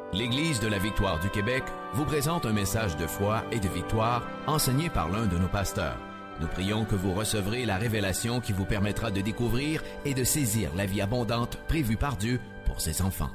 L'Église de la Victoire du Québec vous présente un message de foi et de victoire enseigné par l'un de nos pasteurs. Nous prions que vous recevrez la révélation qui vous permettra de découvrir et de saisir la vie abondante prévue par Dieu pour ses enfants.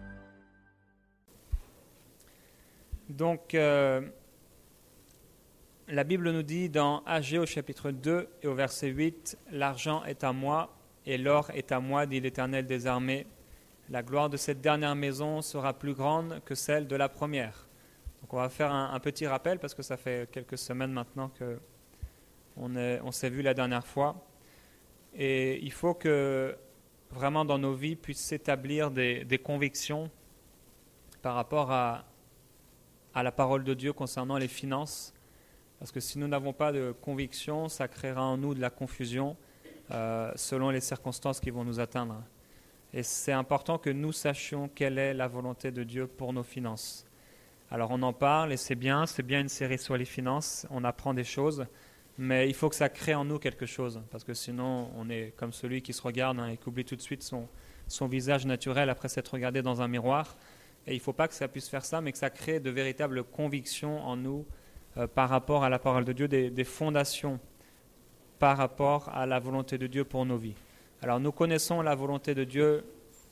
Donc, la Bible nous dit dans Agée au chapitre 2 et au verset 8, « L'argent est à moi et l'or est à moi, dit l'Éternel des armées. La gloire de cette dernière maison sera plus grande que celle de la première. » Donc on va faire un petit rappel parce que ça fait quelques semaines maintenant qu'on s'est vu la dernière fois. Et il faut que vraiment dans nos vies puissent s'établir des convictions par rapport à la parole de Dieu concernant les finances. Parce que si nous n'avons pas de conviction, ça créera en nous de la confusion selon les circonstances qui vont nous atteindre. Et c'est important que nous sachions quelle est la volonté de Dieu pour nos finances. Alors on en parle et c'est bien une série sur les finances, on apprend des choses, mais il faut que ça crée en nous quelque chose, parce que sinon on est comme celui qui se regarde et qui oublie tout de suite son visage naturel après s'être regardé dans un miroir. Et il ne faut pas que ça puisse faire ça, mais que ça crée de véritables convictions en nous par rapport à la parole de Dieu, des fondations par rapport à la volonté de Dieu pour nos vies. Alors nous connaissons la volonté de Dieu,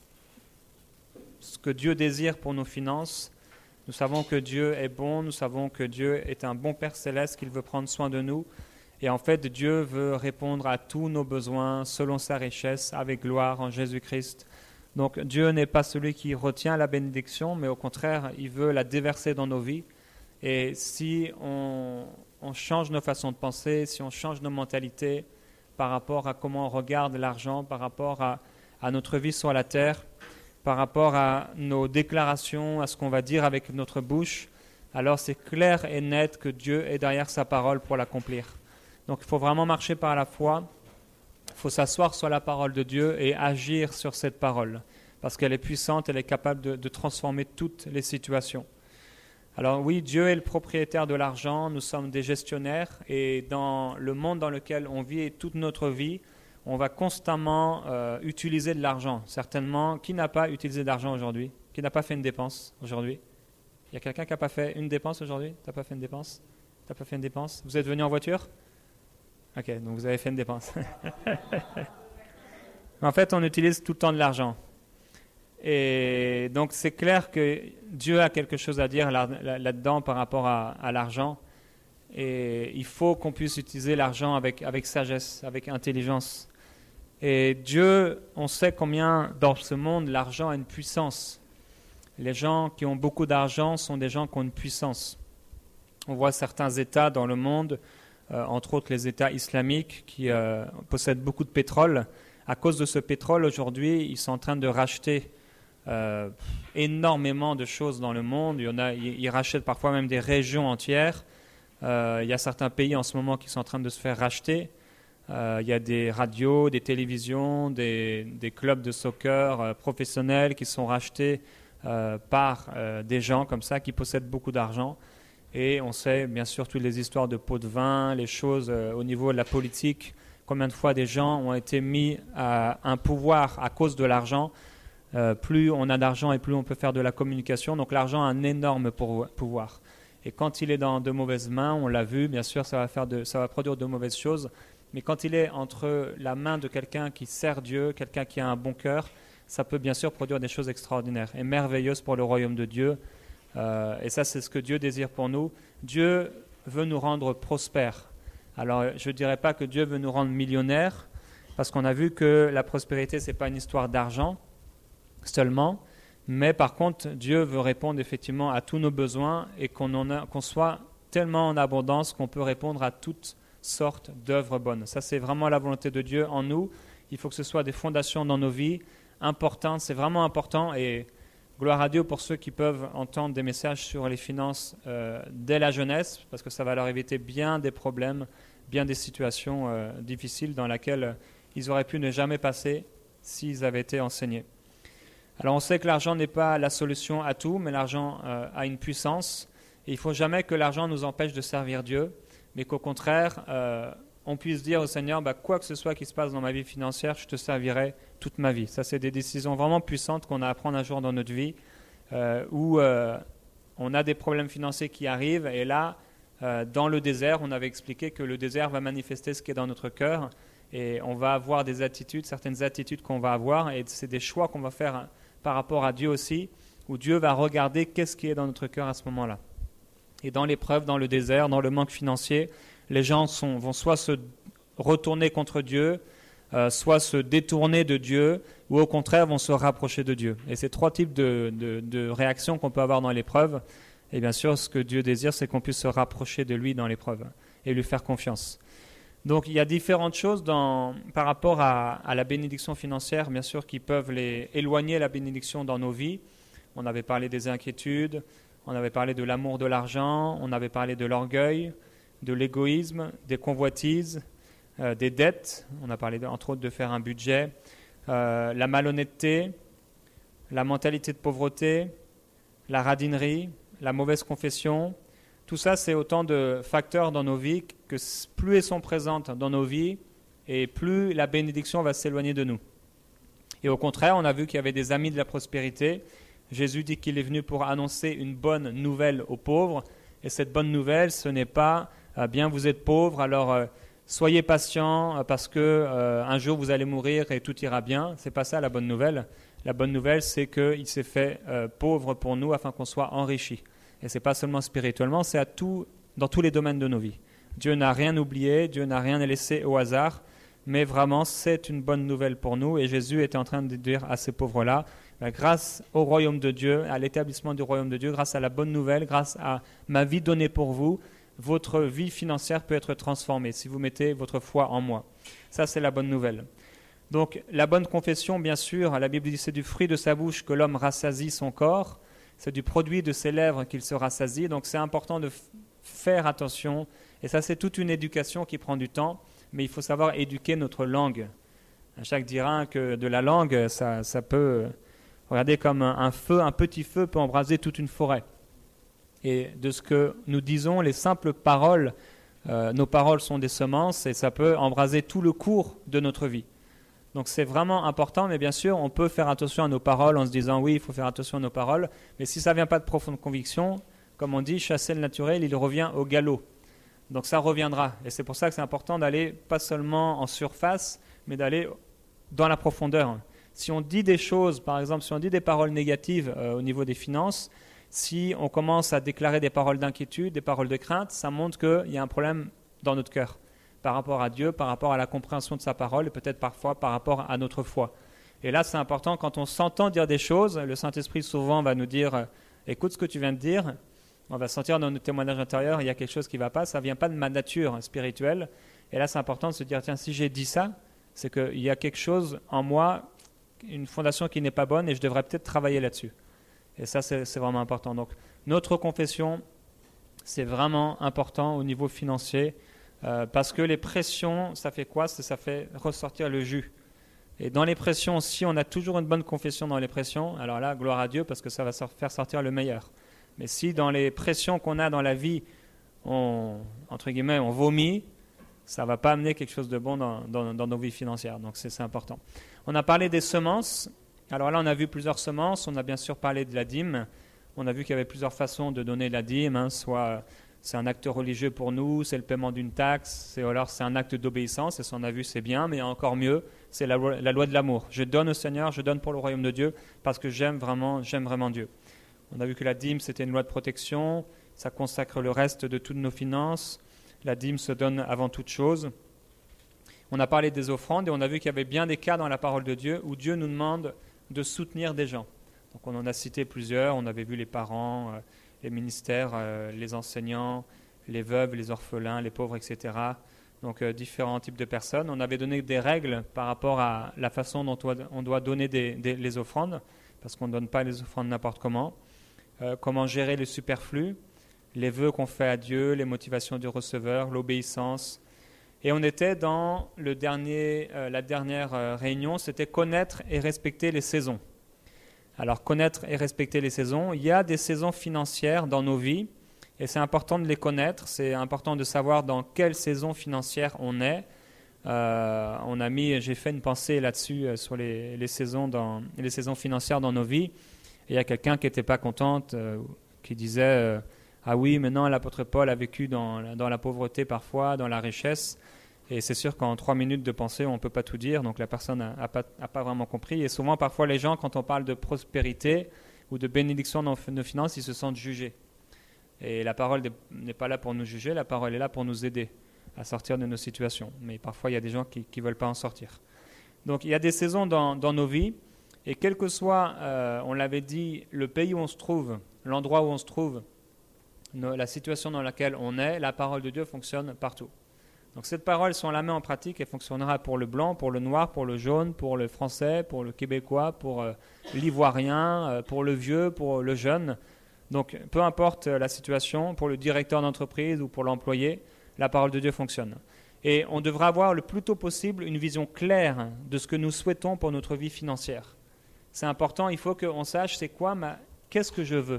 ce que Dieu désire pour nos finances. Nous savons que Dieu est bon, nous savons que Dieu est un bon Père céleste, qu'il veut prendre soin de nous. Et en fait, Dieu veut répondre à tous nos besoins selon sa richesse, avec gloire en Jésus-Christ. Donc Dieu n'est pas celui qui retient la bénédiction, mais au contraire, il veut la déverser dans nos vies. Et si on change nos façons de penser, si on change nos mentalités, par rapport à comment on regarde l'argent, par rapport à notre vie sur la terre, par rapport à nos déclarations, à ce qu'on va dire avec notre bouche, alors c'est clair et net que Dieu est derrière sa parole pour l'accomplir. Donc il faut vraiment marcher par la foi, il faut s'asseoir sur la parole de Dieu et agir sur cette parole, parce qu'elle est puissante, elle est capable de transformer toutes les situations. Alors oui, Dieu est le propriétaire de l'argent, nous sommes des gestionnaires et dans le monde dans lequel on vit et toute notre vie, on va constamment utiliser de l'argent. Certainement, qui n'a pas utilisé d'argent aujourd'hui? Qui n'a pas fait une dépense aujourd'hui? Il y a quelqu'un qui n'a pas fait une dépense aujourd'hui? Tu n'as pas fait une dépense? Tu n'as pas fait une dépense? Vous êtes venu en voiture? Ok, donc vous avez fait une dépense. En fait, on utilise tout le temps de l'argent. Et donc c'est clair que Dieu a quelque chose à dire là-dedans par rapport à l'argent. Et il faut qu'on puisse utiliser l'argent avec sagesse, avec intelligence. Et Dieu, on sait combien dans ce monde l'argent a une puissance. Les gens qui ont beaucoup d'argent sont des gens qui ont une puissance. On voit certains États dans le monde, entre autres les États islamiques qui possèdent beaucoup de pétrole. À cause de ce pétrole, aujourd'hui, ils sont en train de racheter énormément de choses dans le monde. Ils rachètent parfois même des régions entières. Il y a certains pays en ce moment qui sont en train de se faire racheter. Il y a des radios, des télévisions, des clubs de soccer professionnels qui sont rachetés par des gens comme ça qui possèdent beaucoup d'argent. Et on sait bien sûr toutes les histoires de pots de vin, les choses au niveau de la politique, combien de fois des gens ont été mis à un pouvoir à cause de l'argent. Plus on a d'argent et plus on peut faire de la communication. Donc l'argent a un énorme pouvoir. Et quand il est dans de mauvaises mains, on l'a vu, bien sûr, ça va produire de mauvaises choses. Mais quand il est entre la main de quelqu'un qui sert Dieu, quelqu'un qui a un bon cœur, ça peut bien sûr produire des choses extraordinaires et merveilleuses pour le royaume de Dieu. Et ça, c'est ce que Dieu désire pour nous. Dieu veut nous rendre prospères. Alors, je ne dirais pas que Dieu veut nous rendre millionnaires, parce qu'on a vu que la prospérité, ce n'est pas une histoire d'argent seulement, mais par contre, Dieu veut répondre effectivement à tous nos besoins et qu'on soit tellement en abondance qu'on peut répondre à toutes sortes d'œuvres bonnes. Ça, c'est vraiment la volonté de Dieu en nous. Il faut que ce soit des fondations dans nos vies importantes, c'est vraiment important. Et gloire à Dieu pour ceux qui peuvent entendre des messages sur les finances dès la jeunesse, parce que ça va leur éviter bien des problèmes, bien des situations difficiles dans lesquelles ils auraient pu ne jamais passer s'ils avaient été enseignés. Alors on sait que l'argent n'est pas la solution à tout, mais l'argent a une puissance. Et il ne faut jamais que l'argent nous empêche de servir Dieu, mais qu'au contraire, on puisse dire au Seigneur, quoi que ce soit qui se passe dans ma vie financière, je te servirai toute ma vie. Ça, c'est des décisions vraiment puissantes qu'on a à prendre un jour dans notre vie. où on a des problèmes financiers qui arrivent, et là, dans le désert, on avait expliqué que le désert va manifester ce qui est dans notre cœur, et on va avoir des attitudes, certaines attitudes qu'on va avoir, et c'est des choix qu'on va faire par rapport à Dieu aussi, où Dieu va regarder qu'est-ce qui est dans notre cœur à ce moment-là. Et dans l'épreuve, dans le désert, dans le manque financier, les gens vont soit se retourner contre Dieu, soit se détourner de Dieu, ou au contraire vont se rapprocher de Dieu. Et ces trois types de réactions qu'on peut avoir dans l'épreuve, et bien sûr ce que Dieu désire, c'est qu'on puisse se rapprocher de lui dans l'épreuve et lui faire confiance. Donc il y a différentes choses par rapport à la bénédiction financière, bien sûr, qui peuvent éloigner la bénédiction dans nos vies. On avait parlé des inquiétudes, on avait parlé de l'amour de l'argent, on avait parlé de l'orgueil, de l'égoïsme, des convoitises, des dettes. On a parlé entre autres de faire un budget, la malhonnêteté, la mentalité de pauvreté, la radinerie, la mauvaise confession. Tout ça, c'est autant de facteurs dans nos vies que plus elles sont présentes dans nos vies et plus la bénédiction va s'éloigner de nous. Et au contraire, on a vu qu'il y avait des amis de la prospérité. Jésus dit qu'il est venu pour annoncer une bonne nouvelle aux pauvres. Et cette bonne nouvelle, ce n'est pas « bien, vous êtes pauvres, alors soyez patients parce qu'un jour vous allez mourir et tout ira bien ». Ce n'est pas ça la bonne nouvelle. La bonne nouvelle, c'est qu'il s'est fait pauvre pour nous afin qu'on soit enrichis. Et ce n'est pas seulement spirituellement, c'est dans tous les domaines de nos vies. Dieu n'a rien oublié, Dieu n'a rien laissé au hasard, mais vraiment c'est une bonne nouvelle pour nous. Et Jésus était en train de dire à ces pauvres-là, grâce au royaume de Dieu, à l'établissement du royaume de Dieu, grâce à la bonne nouvelle, grâce à ma vie donnée pour vous, votre vie financière peut être transformée si vous mettez votre foi en moi. Ça, c'est la bonne nouvelle. Donc la bonne confession, bien sûr, la Bible dit c'est du fruit de sa bouche que l'homme rassasie son corps. C'est du produit de ses lèvres qu'il se rassasie. Donc c'est important de faire attention. Et ça, c'est toute une éducation qui prend du temps. Mais il faut savoir éduquer notre langue. Jacques dira que de la langue, ça peut, regardez, comme un petit feu peut embraser toute une forêt. Et de ce que nous disons, les simples paroles, nos paroles sont des semences et ça peut embraser tout le cours de notre vie. Donc c'est vraiment important, mais bien sûr, on peut faire attention à nos paroles en se disant oui, il faut faire attention à nos paroles, mais si ça ne vient pas de profonde conviction, comme on dit, chasser le naturel, il revient au galop. Donc ça reviendra, et c'est pour ça que c'est important d'aller pas seulement en surface, mais d'aller dans la profondeur. Si on dit des choses, par exemple, si on dit des paroles négatives au niveau des finances, si on commence à déclarer des paroles d'inquiétude, des paroles de crainte, ça montre qu'il y a un problème dans notre cœur. Par rapport à Dieu, par rapport à la compréhension de sa parole et peut-être parfois par rapport à notre foi. Et là, c'est important, quand on s'entend dire des choses, le Saint-Esprit souvent va nous dire « écoute ce que tu viens de dire », on va sentir dans notre témoignage intérieur, il y a quelque chose qui ne va pas, ça ne vient pas de ma nature spirituelle. Et là, c'est important de se dire « tiens, si j'ai dit ça, c'est qu'il y a quelque chose en moi, une fondation qui n'est pas bonne et je devrais peut-être travailler là-dessus ». Et ça, c'est vraiment important. Donc, notre confession, c'est vraiment important au niveau financier. Parce que les pressions, ça fait quoi? Ça fait ressortir le jus. Et dans les pressions, si on a toujours une bonne confession dans les pressions, alors là, gloire à Dieu, parce que ça va faire sortir le meilleur. Mais si dans les pressions qu'on a dans la vie, entre guillemets, on vomit, ça ne va pas amener quelque chose de bon dans nos vies financières. Donc c'est important. On a parlé des semences. Alors là, on a vu plusieurs semences. On a bien sûr parlé de la dîme. On a vu qu'il y avait plusieurs façons de donner la dîme, soit c'est un acte religieux pour nous, c'est le paiement d'une taxe, alors c'est un acte d'obéissance, et ça on a vu, c'est bien, mais encore mieux, c'est la loi de l'amour. Je donne au Seigneur, je donne pour le royaume de Dieu, parce que j'aime vraiment Dieu. On a vu que la dîme, c'était une loi de protection, ça consacre le reste de toutes nos finances, la dîme se donne avant toute chose. On a parlé des offrandes, et on a vu qu'il y avait bien des cas dans la parole de Dieu, où Dieu nous demande de soutenir des gens. Donc on en a cité plusieurs, on avait vu les parents, les ministères, les enseignants, les veuves, les orphelins, les pauvres, etc. Donc différents types de personnes. On avait donné des règles par rapport à la façon dont on doit donner les offrandes, parce qu'on ne donne pas les offrandes n'importe comment. Comment gérer le superflu, les vœux qu'on fait à Dieu, les motivations du receveur, l'obéissance. Et on était dans la dernière réunion, c'était connaître et respecter les saisons. Alors, connaître et respecter les saisons, il y a des saisons financières dans nos vies et c'est important de les connaître, c'est important de savoir dans quelle saison financière on est. J'ai fait une pensée là-dessus sur les saisons financières dans nos vies il y a quelqu'un qui n'était pas contente, qui disait ah oui, mais non, l'apôtre Paul a vécu dans la pauvreté parfois, dans la richesse. Et c'est sûr qu'en 3 minutes de pensée, on ne peut pas tout dire, donc la personne n'a pas vraiment compris. Et souvent, parfois, les gens, quand on parle de prospérité ou de bénédiction dans nos finances, ils se sentent jugés. Et la parole n'est pas là pour nous juger, la parole est là pour nous aider à sortir de nos situations. Mais parfois, il y a des gens qui ne veulent pas en sortir. Donc, il y a des saisons dans nos vies, et quel que soit, on l'avait dit, le pays où on se trouve, l'endroit où on se trouve, la situation dans laquelle on est, la parole de Dieu fonctionne partout. Donc cette parole, si on la met en pratique, elle fonctionnera pour le blanc, pour le noir, pour le jaune, pour le français, pour le québécois, pour l'ivoirien, pour le vieux, pour le jeune. Donc peu importe la situation, pour le directeur d'entreprise ou pour l'employé, la parole de Dieu fonctionne. Et on devra avoir le plus tôt possible une vision claire de ce que nous souhaitons pour notre vie financière. C'est important, il faut qu'on sache qu'est-ce que je veux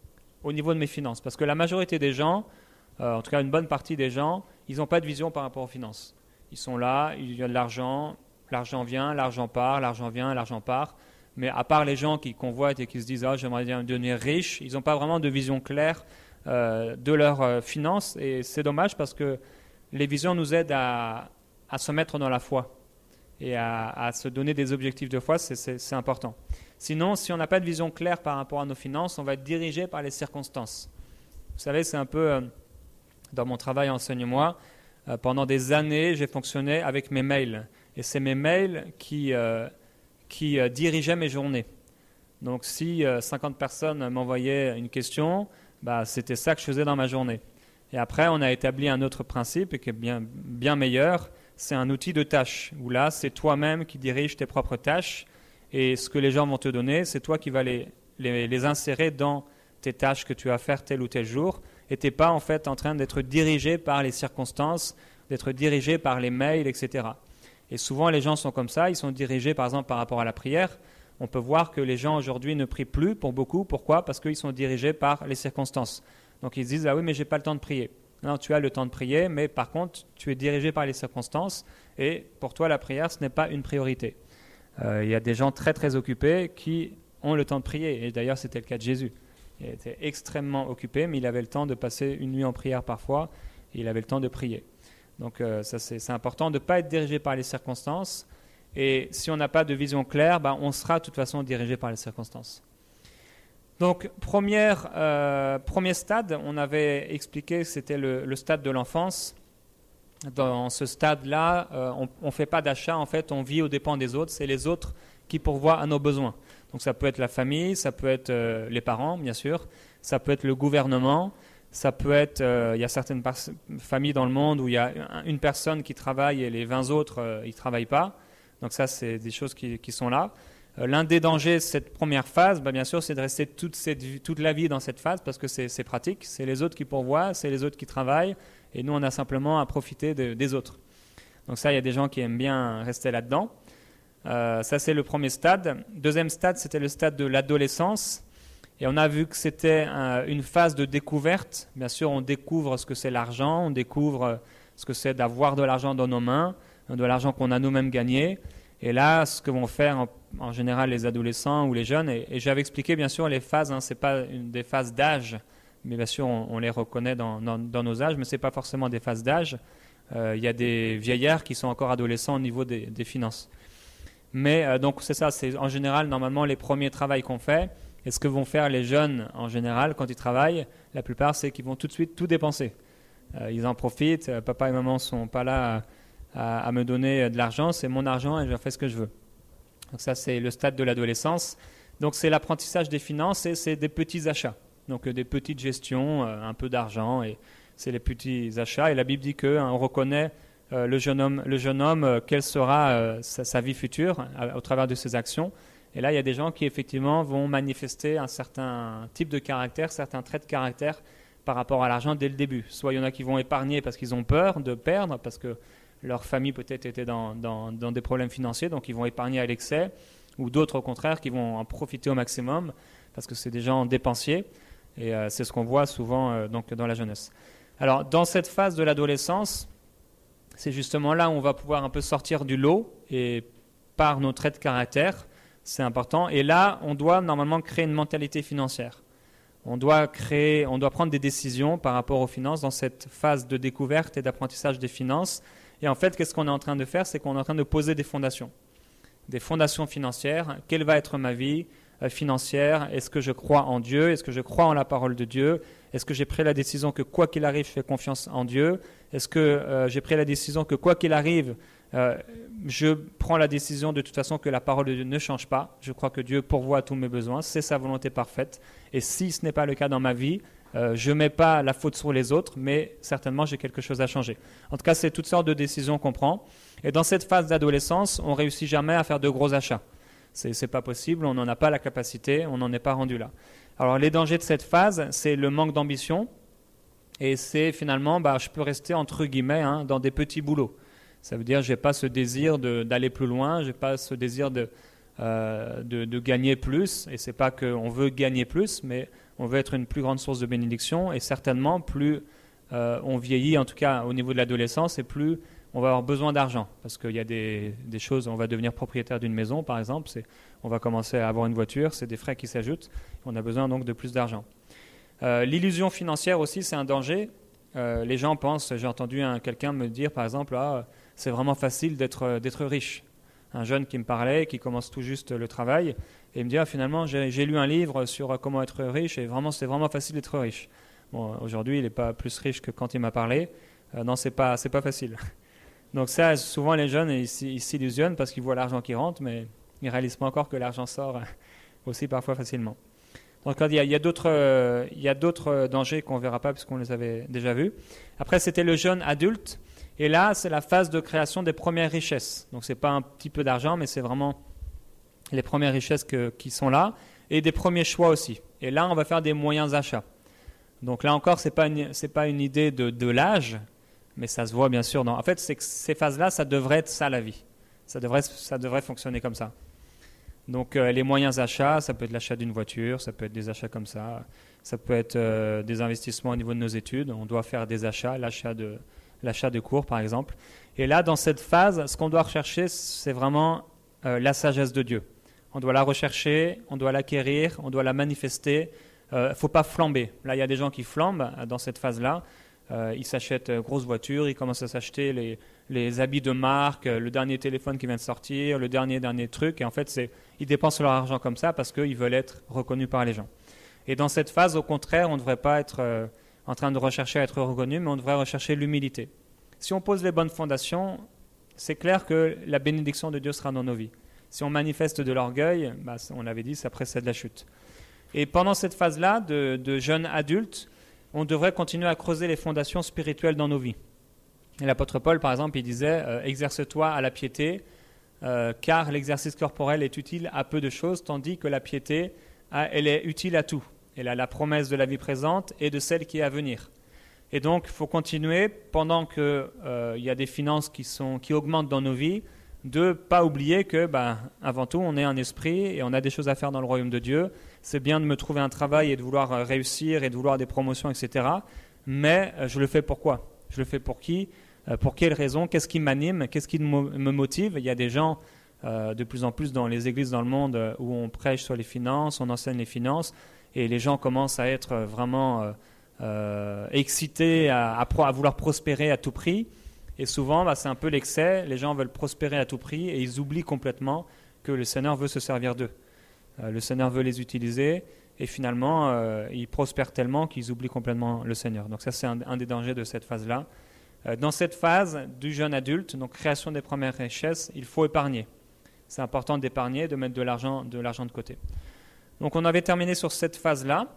au niveau de mes finances. Parce que la majorité des gens, en tout cas une bonne partie des gens, ils n'ont pas de vision par rapport aux finances. Ils sont là, il y a de l'argent vient, l'argent part, l'argent vient, l'argent part. Mais à part les gens qui convoitent et qui se disent « Ah, j'aimerais bien devenir riche », ils n'ont pas vraiment de vision claire de leurs finances. Et c'est dommage parce que les visions nous aident à se mettre dans la foi et à se donner des objectifs de foi, c'est important. Sinon, si on n'a pas de vision claire par rapport à nos finances, on va être dirigé par les circonstances. Vous savez, c'est un peu... Dans mon travail Enseigne-moi, pendant des années, j'ai fonctionné avec mes mails. Et c'est mes mails qui dirigeaient mes journées. Donc si 50 personnes m'envoyaient une question, c'était ça que je faisais dans ma journée. Et après, on a établi un autre principe, et qui est bien meilleur, c'est un outil de tâches, où là, c'est toi-même qui diriges tes propres tâches, et ce que les gens vont te donner, c'est toi qui vas les insérer dans tes tâches que tu vas faire tel ou tel jour, et tu n'es pas en fait en train d'être dirigé par les circonstances, d'être dirigé par les mails, etc. Et souvent les gens sont comme ça, ils sont dirigés par exemple par rapport à la prière. On peut voir que les gens aujourd'hui ne prient plus pour beaucoup. Pourquoi ? Parce qu'ils sont dirigés par les circonstances. Donc ils se disent « Ah oui, mais je n'ai pas le temps de prier ». Non, tu as le temps de prier, mais par contre, tu es dirigé par les circonstances et pour toi la prière, ce n'est pas une priorité. Il y a des gens très très occupés qui ont le temps de prier, et d'ailleurs c'était le cas de Jésus. Il était extrêmement occupé, mais il avait le temps de passer une nuit en prière parfois, et il avait le temps de prier. Donc ça c'est important de ne pas être dirigé par les circonstances, et si on n'a pas de vision claire, on sera de toute façon dirigé par les circonstances. Donc premier stade, on avait expliqué que c'était le stade de l'enfance. Dans ce stade-là, on ne fait pas d'achat, en fait, on vit aux dépens des autres, c'est les autres qui pourvoient à nos besoins. Donc ça peut être la famille, ça peut être les parents, bien sûr, ça peut être le gouvernement, ça peut être, il y a certaines familles dans le monde où il y a une personne qui travaille et les 20 autres, ils ne travaillent pas. Donc ça, c'est des choses qui sont là. L'un des dangers de cette première phase, bien sûr, c'est de rester toute la vie dans cette phase parce que c'est pratique, c'est les autres qui pourvoient, c'est les autres qui travaillent et nous, on a simplement à profiter des autres. Donc ça, il y a des gens qui aiment bien rester là-dedans. Ça, c'est le premier stade. Deuxième stade, c'était le stade de l'adolescence. Et on a vu que c'était une phase de découverte. Bien sûr, on découvre ce que c'est l'argent, on découvre ce que c'est d'avoir de l'argent dans nos mains, de l'argent qu'on a nous-mêmes gagné. Et là, ce que vont faire en général les adolescents ou les jeunes, et j'avais expliqué bien sûr les phases, ce n'est pas des phases d'âge, mais bien sûr on les reconnaît dans nos âges, mais ce n'est pas forcément des phases d'âge. Il y a des vieillards qui sont encore adolescents au niveau des finances. Mais donc c'est ça, c'est en général normalement les premiers travaux qu'on fait. Et ce que vont faire les jeunes en général quand ils travaillent, la plupart c'est qu'ils vont tout de suite tout dépenser. Ils en profitent, papa et maman ne sont pas là à me donner de l'argent, c'est mon argent et je fais ce que je veux. Donc ça c'est le stade de l'adolescence. Donc c'est l'apprentissage des finances et c'est des petits achats. Donc des petites gestions, un peu d'argent et c'est les petits achats. Et la Bible dit qu'on reconnaît le jeune homme quelle sera sa vie future au travers de ses actions. Et là, il y a des gens qui, effectivement, vont manifester un certain type de caractère, certains traits de caractère par rapport à l'argent dès le début. Soit il y en a qui vont épargner parce qu'ils ont peur de perdre, parce que leur famille peut-être était dans des problèmes financiers, donc ils vont épargner à l'excès, ou d'autres, au contraire, qui vont en profiter au maximum, parce que c'est des gens dépensiers, et c'est ce qu'on voit souvent donc, dans la jeunesse. Alors, dans cette phase de l'adolescence, c'est justement là où on va pouvoir un peu sortir du lot, et par nos traits de caractère, C'est important. Et là, on doit normalement créer une mentalité financière. On doit prendre des décisions par rapport aux finances dans cette phase de découverte et d'apprentissage des finances. Et en fait, qu'est-ce qu'on est en train de faire? C'est qu'on est en train de poser des fondations financières. Quelle va être ma vie financière? Est-ce que je crois en Dieu? Est-ce que je crois en la parole de Dieu? Est-ce que j'ai pris la décision que quoi qu'il arrive, je fais confiance en Dieu? Est-ce que j'ai pris la décision que quoi qu'il arrive, je prends la décision de toute façon que la parole de Dieu ne change pas? Je crois que Dieu pourvoit à tous mes besoins, c'est sa volonté parfaite. Et si ce n'est pas le cas dans ma vie, je ne mets pas la faute sur les autres, mais certainement j'ai quelque chose à changer. En tout cas, c'est toutes sortes de décisions qu'on prend. Et dans cette phase d'adolescence, on ne réussit jamais à faire de gros achats. Ce n'est pas possible, on n'en a pas la capacité, on n'en est pas rendu là. Alors les dangers de cette phase, c'est le manque d'ambition. Et c'est finalement, je peux rester entre guillemets dans des petits boulots. Ça veut dire que je n'ai pas ce désir d'aller plus loin, je n'ai pas ce désir de gagner plus. Et ce n'est pas qu'on veut gagner plus, mais on veut être une plus grande source de bénédiction. Et certainement, plus on vieillit, en tout cas au niveau de l'adolescence, et plus on va avoir besoin d'argent. Parce qu'il y a des choses, on va devenir propriétaire d'une maison, par exemple. On va commencer à avoir une voiture, c'est des frais qui s'ajoutent. On a besoin donc de plus d'argent. L'illusion financière aussi, c'est un danger. Les gens pensent, j'ai entendu quelqu'un me dire par exemple, c'est vraiment facile d'être riche. Un jeune qui me parlait, qui commence tout juste le travail, et il me dit finalement j'ai lu un livre sur comment être riche et vraiment c'est vraiment facile d'être riche. Bon, aujourd'hui il n'est pas plus riche que quand il m'a parlé. Non, c'est pas facile. Donc ça, souvent les jeunes ils s'illusionnent parce qu'ils voient l'argent qui rentre, mais ils ne réalisent pas encore que l'argent sort aussi parfois facilement. Donc il y a d'autres dangers qu'on ne verra pas puisqu'on les avait déjà vus. Après, c'était le jeune adulte. Et là, c'est la phase de création des premières richesses. Donc ce n'est pas un petit peu d'argent, mais c'est vraiment les premières richesses qui sont là. Et des premiers choix aussi. Et là, on va faire des moyens achats. Donc là encore, ce n'est pas une idée de l'âge, mais ça se voit bien sûr. En fait, c'est que ces phases-là, ça devrait être ça la vie. Ça devrait fonctionner comme ça. Donc les moyens achats, ça peut être l'achat d'une voiture, ça peut être des achats comme ça peut être des investissements au niveau de nos études, on doit faire des achats, l'achat de cours par exemple. Et là, dans cette phase, ce qu'on doit rechercher, c'est vraiment la sagesse de Dieu. On doit la rechercher, on doit l'acquérir, on doit la manifester. Il ne faut pas flamber. Là, il y a des gens qui flambent dans cette phase-là. Ils s'achètent grosses voitures, ils commencent à s'acheter les habits de marque, le dernier téléphone qui vient de sortir, le dernier truc. Et en fait, ils dépensent leur argent comme ça parce qu'ils veulent être reconnus par les gens. Et dans cette phase, au contraire, on ne devrait pas être en train de rechercher à être reconnu, mais on devrait rechercher l'humilité. Si on pose les bonnes fondations, c'est clair que la bénédiction de Dieu sera dans nos vies. Si on manifeste de l'orgueil, on l'avait dit, ça précède la chute. Et pendant cette phase-là, de jeune adulte, on devrait continuer à creuser les fondations spirituelles dans nos vies. Et l'apôtre Paul, par exemple, il disait « Exerce-toi à la piété, car l'exercice corporel est utile à peu de choses, tandis que la piété, elle est utile à tout. Elle a la promesse de la vie présente et de celle qui est à venir. » Et donc, il faut continuer, pendant qu'il y a des finances qui augmentent dans nos vies, de ne pas oublier que, avant tout, on est un esprit et on a des choses à faire dans le royaume de Dieu. C'est bien de me trouver un travail et de vouloir réussir et de vouloir des promotions, etc. Mais je le fais pour quoi? Je le fais pour qui? Pour quelle raison? Qu'est-ce qui m'anime? Qu'est-ce qui me motive? Il y a des gens de plus en plus dans les églises dans le monde où on prêche sur les finances, on enseigne les finances et les gens commencent à être vraiment excités à vouloir prospérer à tout prix. Et souvent, c'est un peu l'excès. Les gens veulent prospérer à tout prix et ils oublient complètement que le Seigneur veut se servir d'eux. Le Seigneur veut les utiliser et finalement, ils prospèrent tellement qu'ils oublient complètement le Seigneur. Donc ça, c'est un des dangers de cette phase-là. Dans cette phase du jeune adulte, donc création des premières richesses, il faut épargner. C'est important d'épargner, de mettre de l'argent de côté. Donc on avait terminé sur cette phase-là.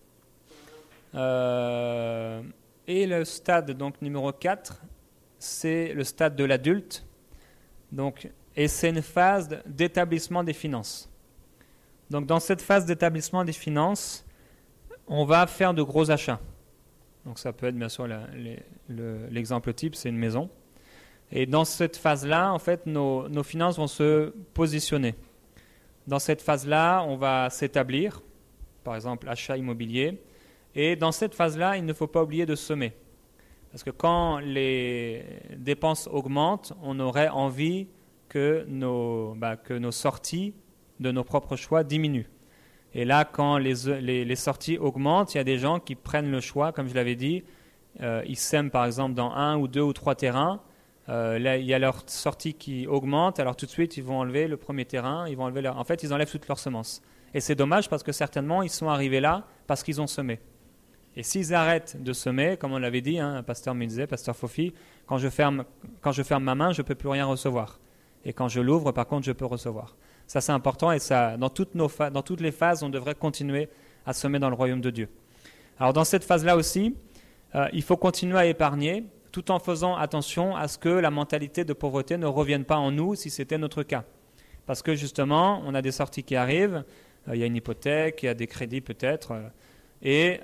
Et le stade donc, numéro 4, c'est le stade de l'adulte. Et c'est une phase d'établissement des finances. Donc dans cette phase d'établissement des finances, on va faire de gros achats. Donc ça peut être bien sûr l'exemple type, c'est une maison. Et dans cette phase-là, en fait, nos finances vont se positionner. Dans cette phase-là, on va s'établir, par exemple achat immobilier. Et dans cette phase-là, il ne faut pas oublier de semer. Parce que quand les dépenses augmentent, on aurait envie que nos sorties de nos propres choix diminue. Et là, quand les sorties augmentent, il y a des gens qui prennent le choix, comme je l'avais dit, ils sèment par exemple dans 1 ou 2 ou 3 terrains, là il y a leur sortie qui augmente, alors tout de suite ils vont enlever le premier terrain, en fait ils enlèvent toutes leurs semences. Et c'est dommage parce que certainement ils sont arrivés là parce qu'ils ont semé. Et s'ils arrêtent de semer, comme on l'avait dit, un pasteur me disait, pasteur Fofi, quand je ferme ma main, je ne peux plus rien recevoir. Et quand je l'ouvre, par contre, je peux recevoir. Ça, c'est important et ça, dans toutes les phases, on devrait continuer à semer dans le royaume de Dieu. Alors, dans cette phase-là aussi, il faut continuer à épargner tout en faisant attention à ce que la mentalité de pauvreté ne revienne pas en nous si c'était notre cas. Parce que justement, on a des sorties qui arrivent, il y a une hypothèque, il y a des crédits peut-être, et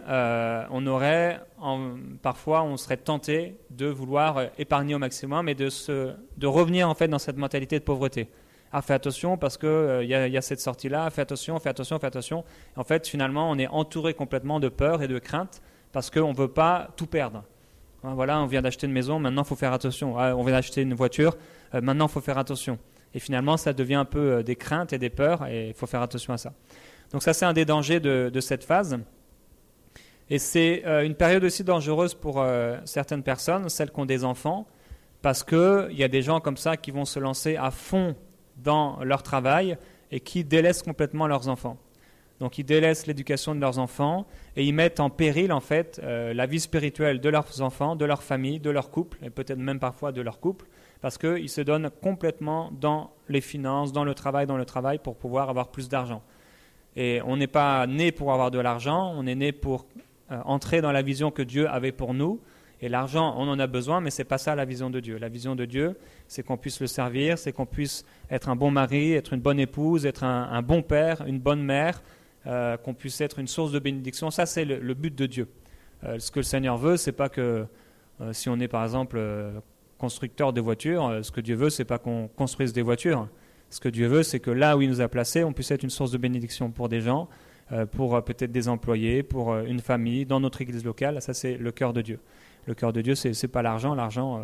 parfois on serait tenté de vouloir épargner au maximum et de revenir en fait dans cette mentalité de pauvreté. Ah, fais attention parce qu'il y a cette sortie-là, fais attention. En fait, finalement, on est entouré complètement de peur et de crainte parce qu'on ne veut pas tout perdre. Voilà, on vient d'acheter une maison, maintenant il faut faire attention. On vient d'acheter une voiture, maintenant il faut faire attention. Et finalement, ça devient un peu des craintes et des peurs et il faut faire attention à ça. Donc ça, c'est un des dangers de cette phase. Et c'est une période aussi dangereuse pour certaines personnes, celles qui ont des enfants, parce qu'il y a des gens comme ça qui vont se lancer à fond dans leur travail et qui délaissent complètement leurs enfants. Donc ils délaissent l'éducation de leurs enfants et ils mettent en péril en fait la vie spirituelle de leurs enfants, de leur famille, de leur couple et peut-être même parfois de leur couple parce qu'ils se donnent complètement dans les finances, dans le travail pour pouvoir avoir plus d'argent. Et on n'est pas né pour avoir de l'argent, on est né pour entrer dans la vision que Dieu avait pour nous. Et l'argent, on en a besoin, mais ce n'est pas ça la vision de Dieu. La vision de Dieu, c'est qu'on puisse le servir, c'est qu'on puisse être un bon mari, être une bonne épouse, être un bon père, une bonne mère, qu'on puisse être une source de bénédiction. Ça, c'est le but de Dieu. Ce que le Seigneur veut, ce n'est pas que si on est par exemple constructeur de voitures, ce que Dieu veut, ce n'est pas qu'on construise des voitures. Ce que Dieu veut, c'est que là où il nous a placés, on puisse être une source de bénédiction pour des gens, pour peut-être des employés, pour une famille, dans notre église locale. Ça, c'est le cœur de Dieu. Le cœur de Dieu, c'est pas l'argent. L'argent,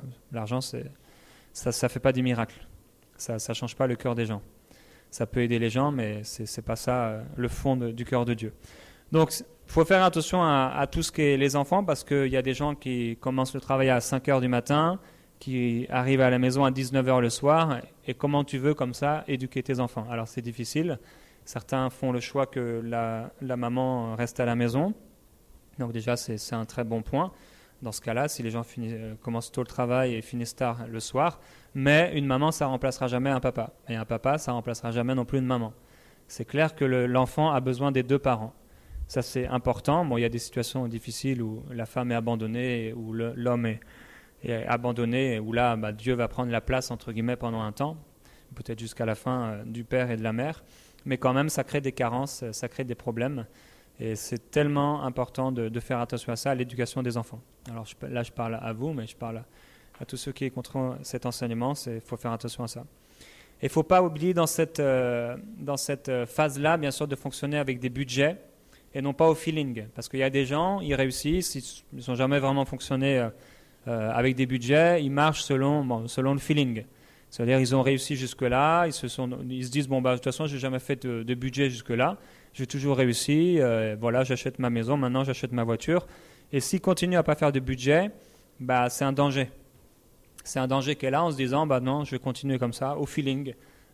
ça fait pas des miracles. Ça change pas le cœur des gens. Ça peut aider les gens, mais c'est pas ça le fond du cœur de Dieu. Donc, il faut faire attention à tout ce qui est les enfants, parce qu'il y a des gens qui commencent le travail à 5 heures du matin, qui arrivent à la maison à 19 heures le soir, et comment tu veux, comme ça, éduquer tes enfants? Alors, c'est difficile. Certains font le choix que la maman reste à la maison. Donc déjà, c'est un très bon point. Dans ce cas-là, si les gens commencent tôt le travail et finissent tard le soir, mais une maman, ça ne remplacera jamais un papa. Et un papa, ça ne remplacera jamais non plus une maman. C'est clair que l'enfant a besoin des deux parents. Ça, c'est important. Bon, il y a des situations difficiles où la femme est abandonnée, où l'homme est abandonné, où là, Dieu va prendre la place, entre guillemets, pendant un temps, peut-être jusqu'à la fin du père et de la mère. Mais quand même, ça crée des carences, ça crée des problèmes. Et c'est tellement important de faire attention à ça, à l'éducation des enfants. Alors là, je parle à vous, mais je parle à tous ceux qui écouteront cet enseignement. Il faut faire attention à ça. Et il ne faut pas oublier dans cette phase-là, bien sûr, de fonctionner avec des budgets et non pas au feeling. Parce qu'il y a des gens, ils réussissent, ils n'ont jamais vraiment fonctionné avec des budgets, ils marchent selon le feeling. C'est-à-dire ils ont réussi jusque-là, ils se disent, de toute façon, je n'ai jamais fait de budget jusque-là, j'ai toujours réussi, voilà, j'achète ma maison, maintenant j'achète ma voiture. Et s'ils continuent à ne pas faire de budget, c'est un danger. C'est un danger qui est là en se disant, non, je vais continuer comme ça, au feeling,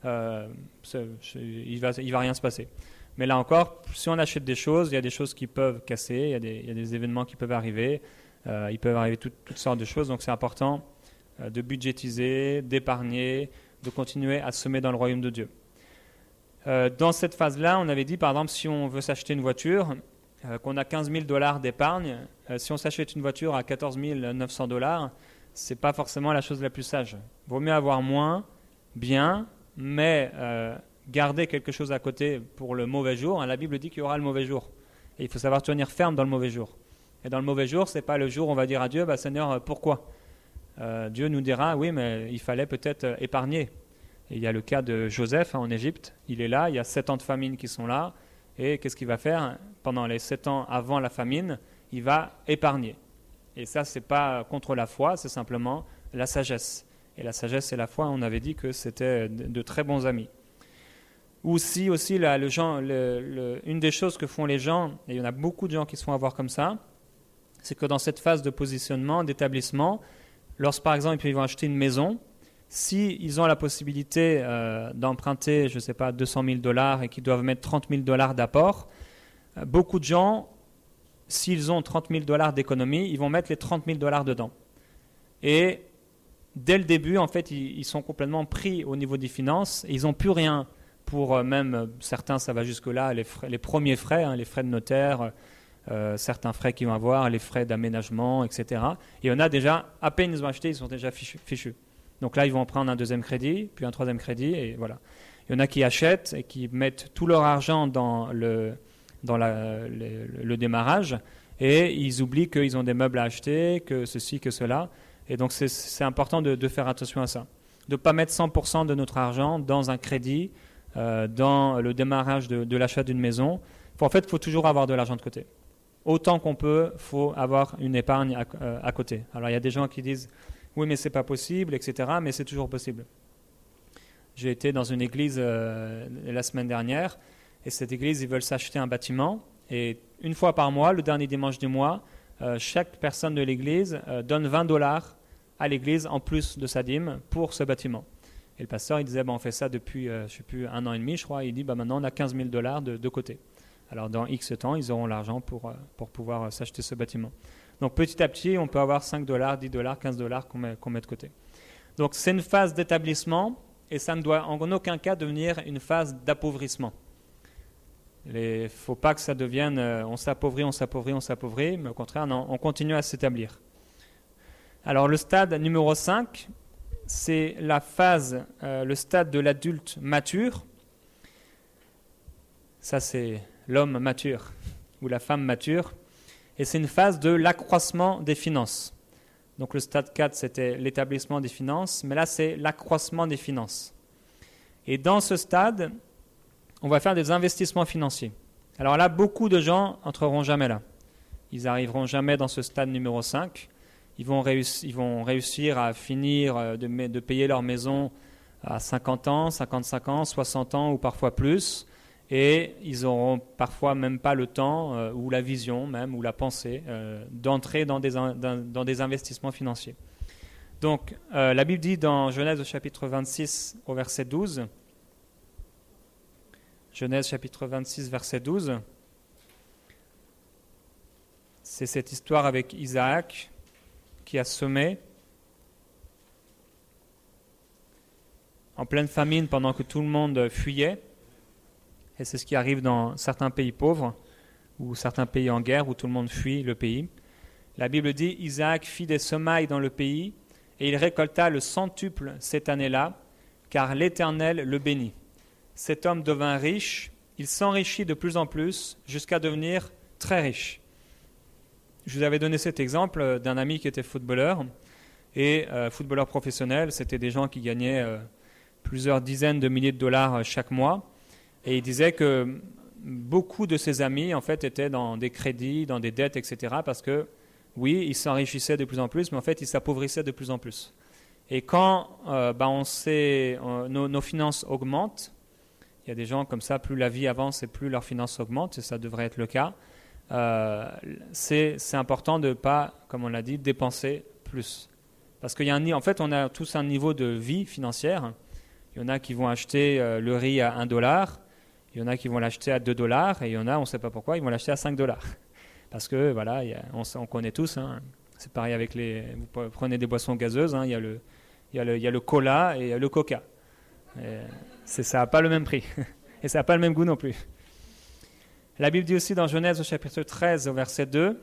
il va rien se passer. Mais là encore, si on achète des choses, il y a des choses qui peuvent casser, il y a des événements qui peuvent arriver, il peut arriver toutes sortes de choses, donc c'est important de budgétiser, d'épargner, de continuer à semer dans le royaume de Dieu. Dans cette phase-là, on avait dit, par exemple, si on veut s'acheter une voiture, qu'on a 15 000 $ d'épargne, si on s'achète une voiture à 14 900 $, ce n'est pas forcément la chose la plus sage. Il vaut mieux avoir moins, bien, mais garder quelque chose à côté pour le mauvais jour. La Bible dit qu'il y aura le mauvais jour. Et il faut savoir tenir ferme dans le mauvais jour. Et dans le mauvais jour, ce n'est pas le jour où on va dire à Dieu, Seigneur, pourquoi ? Dieu nous dira, oui, mais il fallait peut-être épargner. Et il y a le cas de Joseph en Égypte. Il est là, il y a 7 ans de famine qui sont là. Et qu'est-ce qu'il va faire ? Pendant les 7 ans avant la famine, il va épargner. Et ça, ce n'est pas contre la foi, c'est simplement la sagesse. Et la sagesse et la foi, on avait dit que c'était de très bons amis. Ou si aussi, là, une des choses que font les gens, et il y en a beaucoup de gens qui se font avoir comme ça, c'est que dans cette phase de positionnement, d'établissement, lorsque par exemple ils vont acheter une maison, s'ils ont la possibilité d'emprunter, je ne sais pas, 200 000 $ et qu'ils doivent mettre 30 000 $ d'apport, beaucoup de gens, s'ils ont 30 000 $ d'économie, ils vont mettre les 30 000 $ dedans. Et dès le début, en fait, ils sont complètement pris au niveau des finances et ils n'ont plus rien pour même, certains, ça va jusque-là, les premiers frais, hein, les frais de notaire, certains frais qu'ils vont avoir, les frais d'aménagement, etc. Et il y en a déjà, à peine ils ont acheté, ils sont déjà fichus. Donc là, ils vont prendre un deuxième crédit, puis un troisième crédit, et voilà. Il y en a qui achètent et qui mettent tout leur argent dans le démarrage, et ils oublient qu'ils ont des meubles à acheter, que ceci, que cela. Et donc, c'est important de faire attention à ça. De ne pas mettre 100% de notre argent dans un crédit, dans le démarrage de l'achat d'une maison. En fait, il faut toujours avoir de l'argent de côté. Autant qu'on peut, il faut avoir une épargne à côté. Alors, il y a des gens qui disent « Oui, mais ce n'est pas possible, etc. » Mais c'est toujours possible. J'ai été dans une église la semaine dernière, et cette église, ils veulent s'acheter un bâtiment. Et une fois par mois, le dernier dimanche du mois, chaque personne de l'église donne 20 $ à l'église en plus de sa dîme pour ce bâtiment. Et le pasteur, il disait, on fait ça depuis, je ne sais plus, 1 an et demi, je crois. Il dit, maintenant, on a 15 000 $ de côté. Alors, dans X temps, ils auront l'argent pour pouvoir s'acheter ce bâtiment. Donc, petit à petit, on peut avoir 5 $, 10 $, 15 $ qu'on met de côté. Donc, c'est une phase d'établissement et ça ne doit en aucun cas devenir une phase d'appauvrissement. Il ne faut pas que ça devienne on s'appauvrit, mais au contraire, non, on continue à s'établir. Alors, le stade numéro 5, c'est la phase, le stade de l'adulte mature. Ça, c'est l'homme mature ou la femme mature. Et c'est une phase de l'accroissement des finances. Donc, le stade 4, c'était l'établissement des finances, mais là, c'est l'accroissement des finances. Et dans ce stade, on va faire des investissements financiers. Alors là, beaucoup de gens n'entreront jamais là. Ils n'arriveront jamais dans ce stade numéro 5. Ils vont réussir à finir de payer leur maison à 50 ans, 55 ans, 60 ans ou parfois plus. Et ils n'auront parfois même pas le temps ou la vision même ou la pensée d'entrer dans des investissements financiers. Donc, la Bible dit dans Genèse au chapitre 26 au verset 12, Genèse chapitre 26 verset 12, c'est cette histoire avec Isaac qui a semé en pleine famine pendant que tout le monde fuyait. Et c'est ce qui arrive dans certains pays pauvres ou certains pays en guerre où tout le monde fuit le pays. La Bible dit, Isaac fit des semailles dans le pays et il récolta le centuple cette année-là, car l'Éternel le bénit. Cet homme devint riche, il s'enrichit de plus en plus jusqu'à devenir très riche. Je vous avais donné cet exemple d'un ami qui était footballeur et footballeur professionnel. C'était des gens qui gagnaient plusieurs dizaines de milliers de dollars chaque mois. Et il disait que beaucoup de ses amis, en fait, étaient dans des crédits, dans des dettes, etc. Parce que, oui, ils s'enrichissaient de plus en plus, mais en fait, ils s'appauvrissaient de plus en plus. Et quand nos finances augmentent, il y a des gens comme ça, plus la vie avance et plus leurs finances augmentent, et ça devrait être le cas, c'est important de ne pas, comme on l'a dit, dépenser plus. Parce qu'il y a en fait, on a tous un niveau de vie financière. Il y en a qui vont acheter le riz à 1 $. Il y en a qui vont l'acheter à 2 $, et il y en a, on ne sait pas pourquoi, ils vont l'acheter à 5 $. Parce que, voilà, on connaît tous, hein, c'est pareil avec vous prenez des boissons gazeuses, hein, il y a le cola et le coca. Et ça n'a pas le même prix, et ça n'a pas le même goût non plus. La Bible dit aussi dans Genèse au chapitre 13, au verset 2,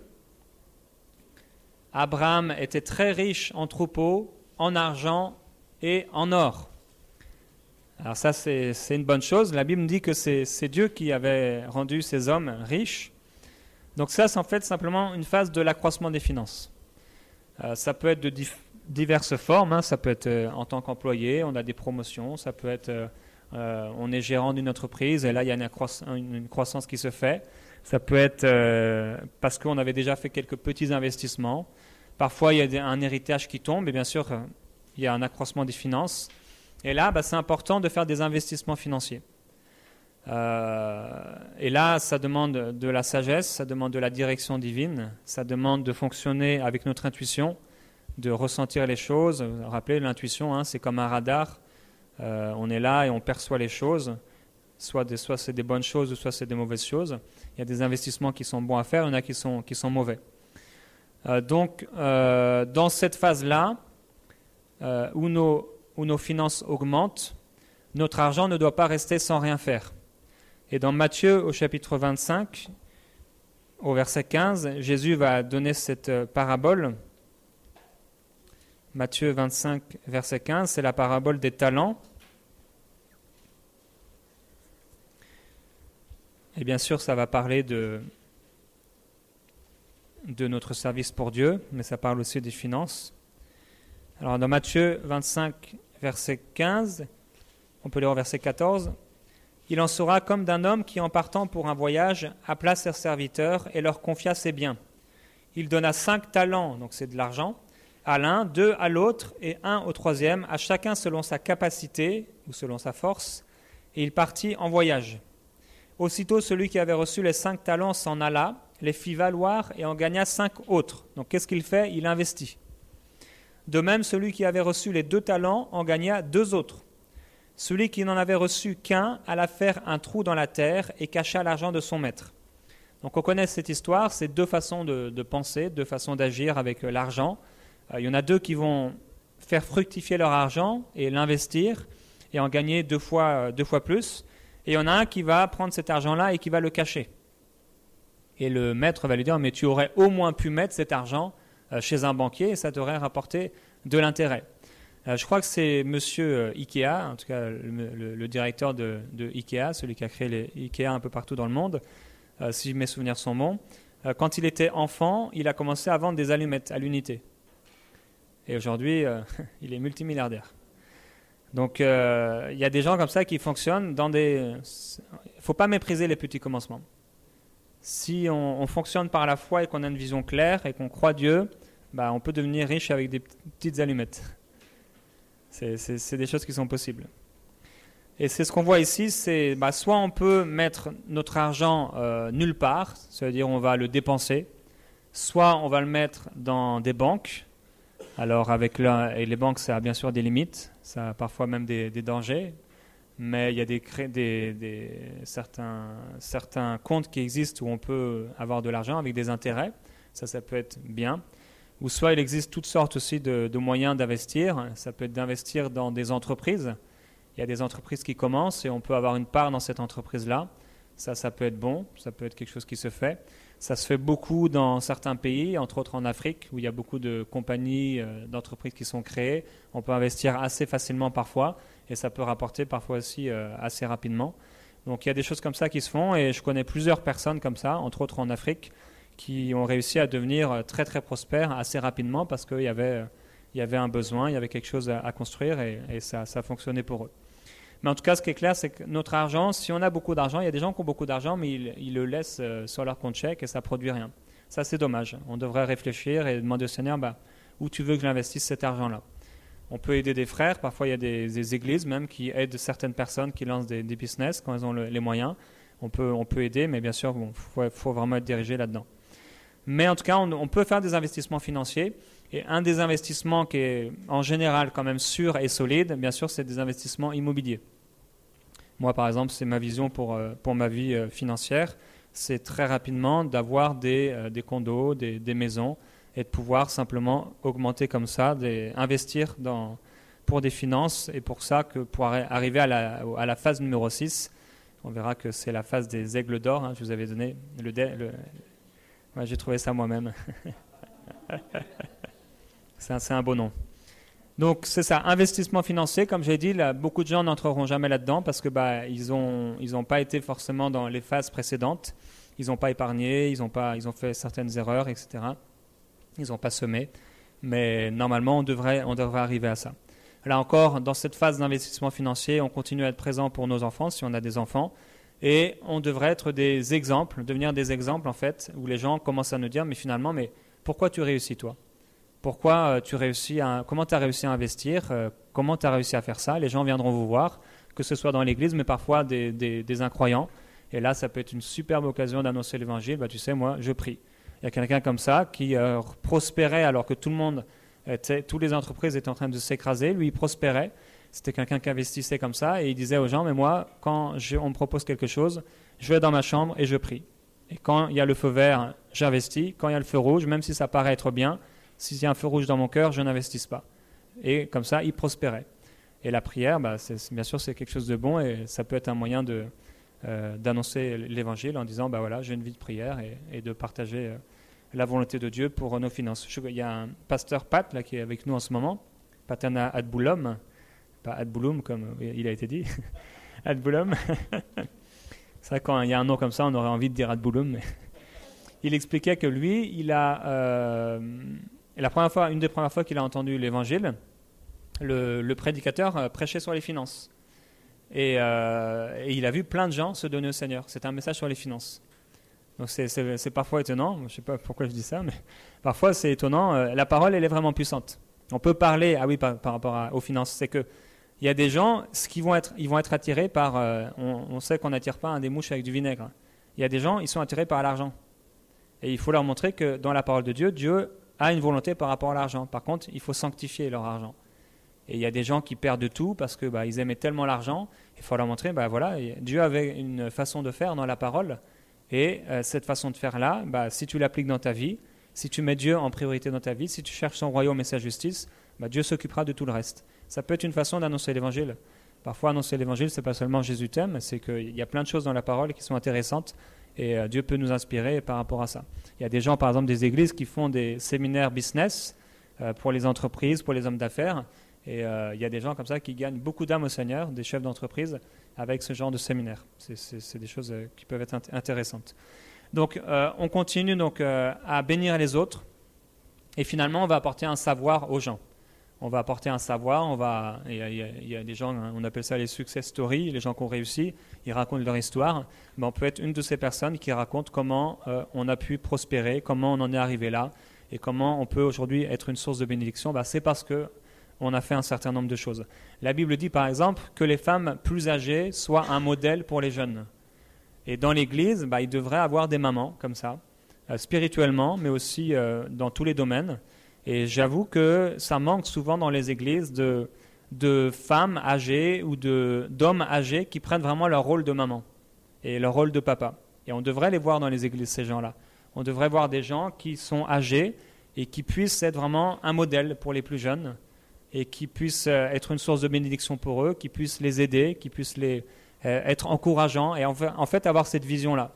« Abraham était très riche en troupeaux, en argent et en or. » Alors ça, c'est une bonne chose. La Bible dit que c'est Dieu qui avait rendu ces hommes riches. Donc ça, c'est en fait simplement une phase de l'accroissement des finances. Ça peut être de diverses formes. Hein. Ça peut être en tant qu'employé, on a des promotions. Ça peut être, on est gérant d'une entreprise et là, il y a une croissance qui se fait. Ça peut être parce qu'on avait déjà fait quelques petits investissements. Parfois, il y a un héritage qui tombe et bien sûr, il y a un accroissement des finances. Et là, c'est important de faire des investissements financiers. Et là, ça demande de la sagesse, ça demande de la direction divine, ça demande de fonctionner avec notre intuition, de ressentir les choses. Vous vous rappelez, l'intuition, hein, c'est comme un radar. On est là et on perçoit les choses. Soit c'est des bonnes choses ou soit c'est des mauvaises choses. Il y a des investissements qui sont bons à faire, il y en a qui sont mauvais. Donc, dans cette phase-là, où nos finances augmentent, notre argent ne doit pas rester sans rien faire. Et dans Matthieu, au chapitre 25, au verset 15, Jésus va donner cette parabole. Matthieu 25, verset 15, c'est la parabole des talents. Et bien sûr, ça va parler de notre service pour Dieu, mais ça parle aussi des finances. Alors dans Matthieu 25, verset 15, on peut lire au verset 14, « Il en sera comme d'un homme qui, en partant pour un voyage, appela ses serviteurs et leur confia ses biens. Il donna 5 talents, donc c'est de l'argent, à l'un, 2 à l'autre et 1 au troisième, à chacun selon sa capacité ou selon sa force, et il partit en voyage. Aussitôt, celui qui avait reçu les 5 talents s'en alla, les fit valoir et en gagna 5 autres. » Donc qu'est-ce qu'il fait ? Il investit. De même, celui qui avait reçu les 2 talents en gagna 2 autres. Celui qui n'en avait reçu qu'un alla faire un trou dans la terre et cacha l'argent de son maître. Donc on connaît cette histoire, c'est 2 façons de penser, 2 façons d'agir avec l'argent. Il y en a 2 qui vont faire fructifier leur argent et l'investir et en gagner 2 fois plus. Et il y en a un qui va prendre cet argent-là et qui va le cacher. Et le maître va lui dire « mais tu aurais au moins pu mettre cet argent chez un banquier et ça t'aurait rapporté de l'intérêt. » Je crois que c'est monsieur Ikea, en tout cas le directeur de Ikea, celui qui a créé les Ikea un peu partout dans le monde, si mes souvenirs sont bons. Quand il était enfant, il a commencé à vendre des allumettes à l'unité. Et aujourd'hui, il est multimilliardaire. Donc, il y a des gens comme ça qui fonctionnent dans des... Il ne faut pas mépriser les petits commencements. Si on fonctionne par la foi et qu'on a une vision claire et qu'on croit Dieu, on peut devenir riche avec des petites allumettes. C'est des choses qui sont possibles. Et c'est ce qu'on voit ici, c'est soit on peut mettre notre argent nulle part, c'est-à-dire on va le dépenser, soit on va le mettre dans des banques. Alors et les banques, ça a bien sûr des limites, ça a parfois même des dangers, mais il y a certains comptes qui existent où on peut avoir de l'argent avec des intérêts, ça peut être bien. Ou soit il existe toutes sortes aussi de moyens d'investir, ça peut être d'investir dans des entreprises. Il y a des entreprises qui commencent et on peut avoir une part dans cette entreprise-là. Ça peut être bon, ça peut être quelque chose qui se fait. Ça se fait beaucoup dans certains pays, entre autres en Afrique, où il y a beaucoup de compagnies, d'entreprises qui sont créées. On peut investir assez facilement parfois et ça peut rapporter parfois aussi assez rapidement. Donc il y a des choses comme ça qui se font et je connais plusieurs personnes comme ça, entre autres en Afrique, qui ont réussi à devenir très très prospères assez rapidement parce qu'il y avait un besoin, il y avait quelque chose à construire et ça fonctionnait pour eux. Mais en tout cas, ce qui est clair, c'est que notre argent, si on a beaucoup d'argent, il y a des gens qui ont beaucoup d'argent, mais ils le laissent sur leur compte chèque et ça ne produit rien. Ça, c'est dommage. On devrait réfléchir et demander au Seigneur, où tu veux que j'investisse cet argent-là. On peut aider des frères, parfois il y a des églises même qui aident certaines personnes qui lancent des business quand elles ont les moyens. On peut aider, mais bien sûr, faut vraiment être dirigé là-dedans. Mais en tout cas, on peut faire des investissements financiers. Et un des investissements qui est en général quand même sûr et solide, bien sûr, c'est des investissements immobiliers. Moi, par exemple, c'est ma vision pour ma vie financière. C'est très rapidement d'avoir des condos, des maisons et de pouvoir simplement augmenter comme ça, investir pour des finances. Et pour ça, pour arriver à la phase numéro 6, on verra que c'est la phase des aigles d'or. Hein, je vous avais donné ouais, j'ai trouvé ça moi-même. C'est un beau nom. Donc c'est ça, investissement financier, comme j'ai dit, là, beaucoup de gens n'entreront jamais là-dedans parce que ils ont pas été forcément dans les phases précédentes. Ils n'ont pas épargné, ils ont fait certaines erreurs, etc. Ils n'ont pas semé, mais normalement on devrait arriver à ça. Là encore, dans cette phase d'investissement financier, on continue à être présent pour nos enfants si on a des enfants. Et on devrait être devenir des exemples en fait, où les gens commencent à nous dire, mais finalement, pourquoi tu réussis toi ? Pourquoi comment tu as réussi à investir ? Comment tu as réussi à faire ça ? Les gens viendront vous voir. que ce soit dans l'Église, mais parfois des incroyants. Et là, ça peut être une superbe occasion d'annoncer l'Évangile. Tu sais, moi, je prie. Il y a quelqu'un comme ça qui prospérait alors que toutes les entreprises étaient en train de s'écraser. Lui, il prospérait. C'était quelqu'un qui investissait comme ça et il disait aux gens, mais moi, quand on me propose quelque chose, je vais dans ma chambre et je prie. Et quand il y a le feu vert, j'investis. Quand il y a le feu rouge, même si ça paraît être bien, s'il y a un feu rouge dans mon cœur, je n'investis pas. Et comme ça, il prospérait. Et la prière, bien sûr, c'est quelque chose de bon et ça peut être un moyen d'annoncer l'Évangile en disant, voilà, j'ai une vie de prière et de partager la volonté de Dieu pour nos finances. Il y a un pasteur Pat là, qui est avec nous en ce moment, Patana Adboulom, pas Adbouloum comme il a été dit, Adbouloum. C'est vrai, quand il y a un nom comme ça, on aurait envie de dire Adbouloum, mais il expliquait que lui, une des premières fois qu'il a entendu l'Évangile, le prédicateur prêchait sur les finances. Et il a vu plein de gens se donner au Seigneur. C'était un message sur les finances. Donc c'est parfois étonnant, je ne sais pas pourquoi je dis ça, mais parfois c'est étonnant. La parole, elle est vraiment puissante. On peut parler, par rapport aux finances, c'est que il y a des gens, ils vont être attirés par, on sait qu'on n'attire pas des mouches avec du vinaigre. Il y a des gens, ils sont attirés par l'argent. Et il faut leur montrer que dans la parole de Dieu, Dieu a une volonté par rapport à l'argent. Par contre, il faut sanctifier leur argent. Et il y a des gens qui perdent tout parce que ils aimaient tellement l'argent. Il faut leur montrer, Dieu avait une façon de faire dans la parole. Et cette façon de faire-là, si tu l'appliques dans ta vie, si tu mets Dieu en priorité dans ta vie, si tu cherches son royaume et sa justice, Dieu s'occupera de tout le reste. Ça peut être une façon d'annoncer l'Évangile. Parfois, annoncer l'Évangile, ce n'est pas seulement Jésus t'aime, c'est qu'il y a plein de choses dans la parole qui sont intéressantes et Dieu peut nous inspirer par rapport à ça. Il y a des gens, par exemple, des églises qui font des séminaires business pour les entreprises, pour les hommes d'affaires. Et il y a des gens comme ça qui gagnent beaucoup d'âmes au Seigneur, des chefs d'entreprise, avec ce genre de séminaire. C'est des choses qui peuvent être intéressantes. Donc, on continue à bénir les autres. Et finalement, on va apporter un savoir aux gens. On va apporter un savoir. Il y a des gens, on appelle ça les success stories, les gens qui ont réussi, ils racontent leur histoire. On peut être une de ces personnes qui racontent comment on a pu prospérer, comment on en est arrivé là, et comment on peut aujourd'hui être une source de bénédiction. C'est parce que on a fait un certain nombre de choses. La Bible dit par exemple que les femmes plus âgées soient un modèle pour les jeunes. Et dans l'Église, il devrait avoir des mamans comme ça, spirituellement, mais aussi dans tous les domaines. Et j'avoue que ça manque souvent dans les églises de femmes âgées ou d'hommes âgés qui prennent vraiment leur rôle de maman et leur rôle de papa. Et on devrait les voir dans les églises, ces gens-là. On devrait voir des gens qui sont âgés et qui puissent être vraiment un modèle pour les plus jeunes et qui puissent être une source de bénédiction pour eux, qui puissent les aider, qui puissent être encourageants et en fait avoir cette vision-là.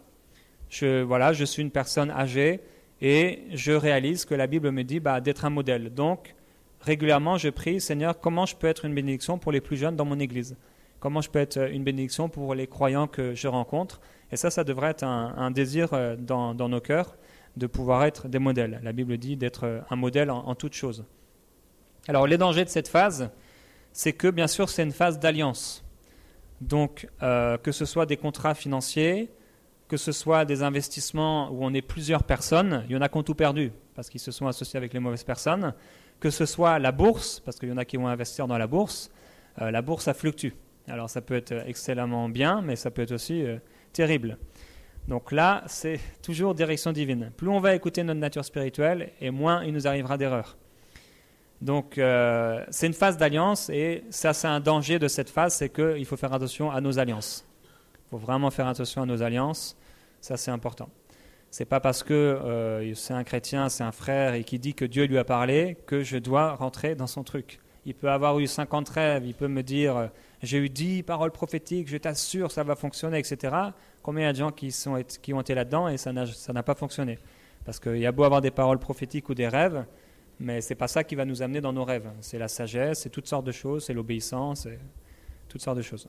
Je suis une personne âgée et je réalise que la Bible me dit d'être un modèle. Donc, régulièrement, je prie, Seigneur, comment je peux être une bénédiction pour les plus jeunes dans mon église? Comment je peux être une bénédiction pour les croyants que je rencontre? Et ça devrait être un désir dans nos cœurs de pouvoir être des modèles. La Bible dit d'être un modèle en toutes choses. Alors, les dangers de cette phase, c'est que, bien sûr, c'est une phase d'alliance. Donc, que ce soit des contrats financiers, que ce soit des investissements où on est plusieurs personnes, il y en a qui ont tout perdu parce qu'ils se sont associés avec les mauvaises personnes, que ce soit la bourse, parce qu'il y en a qui vont investir dans la bourse, ça fluctue. Alors, ça peut être excellemment bien, mais ça peut être aussi terrible. Donc là, c'est toujours direction divine. Plus on va écouter notre nature spirituelle, et moins il nous arrivera d'erreurs. Donc, c'est une phase d'alliance, et ça, c'est un danger de cette phase, c'est qu'il faut faire attention à nos alliances. Il faut vraiment faire attention à nos alliances, ça c'est important. C'est pas parce que c'est un chrétien, c'est un frère, et qui dit que Dieu lui a parlé, que je dois rentrer dans son truc. Il peut avoir eu 50 rêves, il peut me dire j'ai eu 10 paroles prophétiques, je t'assure ça va fonctionner, etc. Combien il y a de gens qui ont été là-dedans et ça n'a pas fonctionné? Parce qu'il y a beau avoir des paroles prophétiques ou des rêves, mais c'est pas ça qui va nous amener dans nos rêves. C'est la sagesse, c'est toutes sortes de choses, c'est l'obéissance, c'est toutes sortes de choses.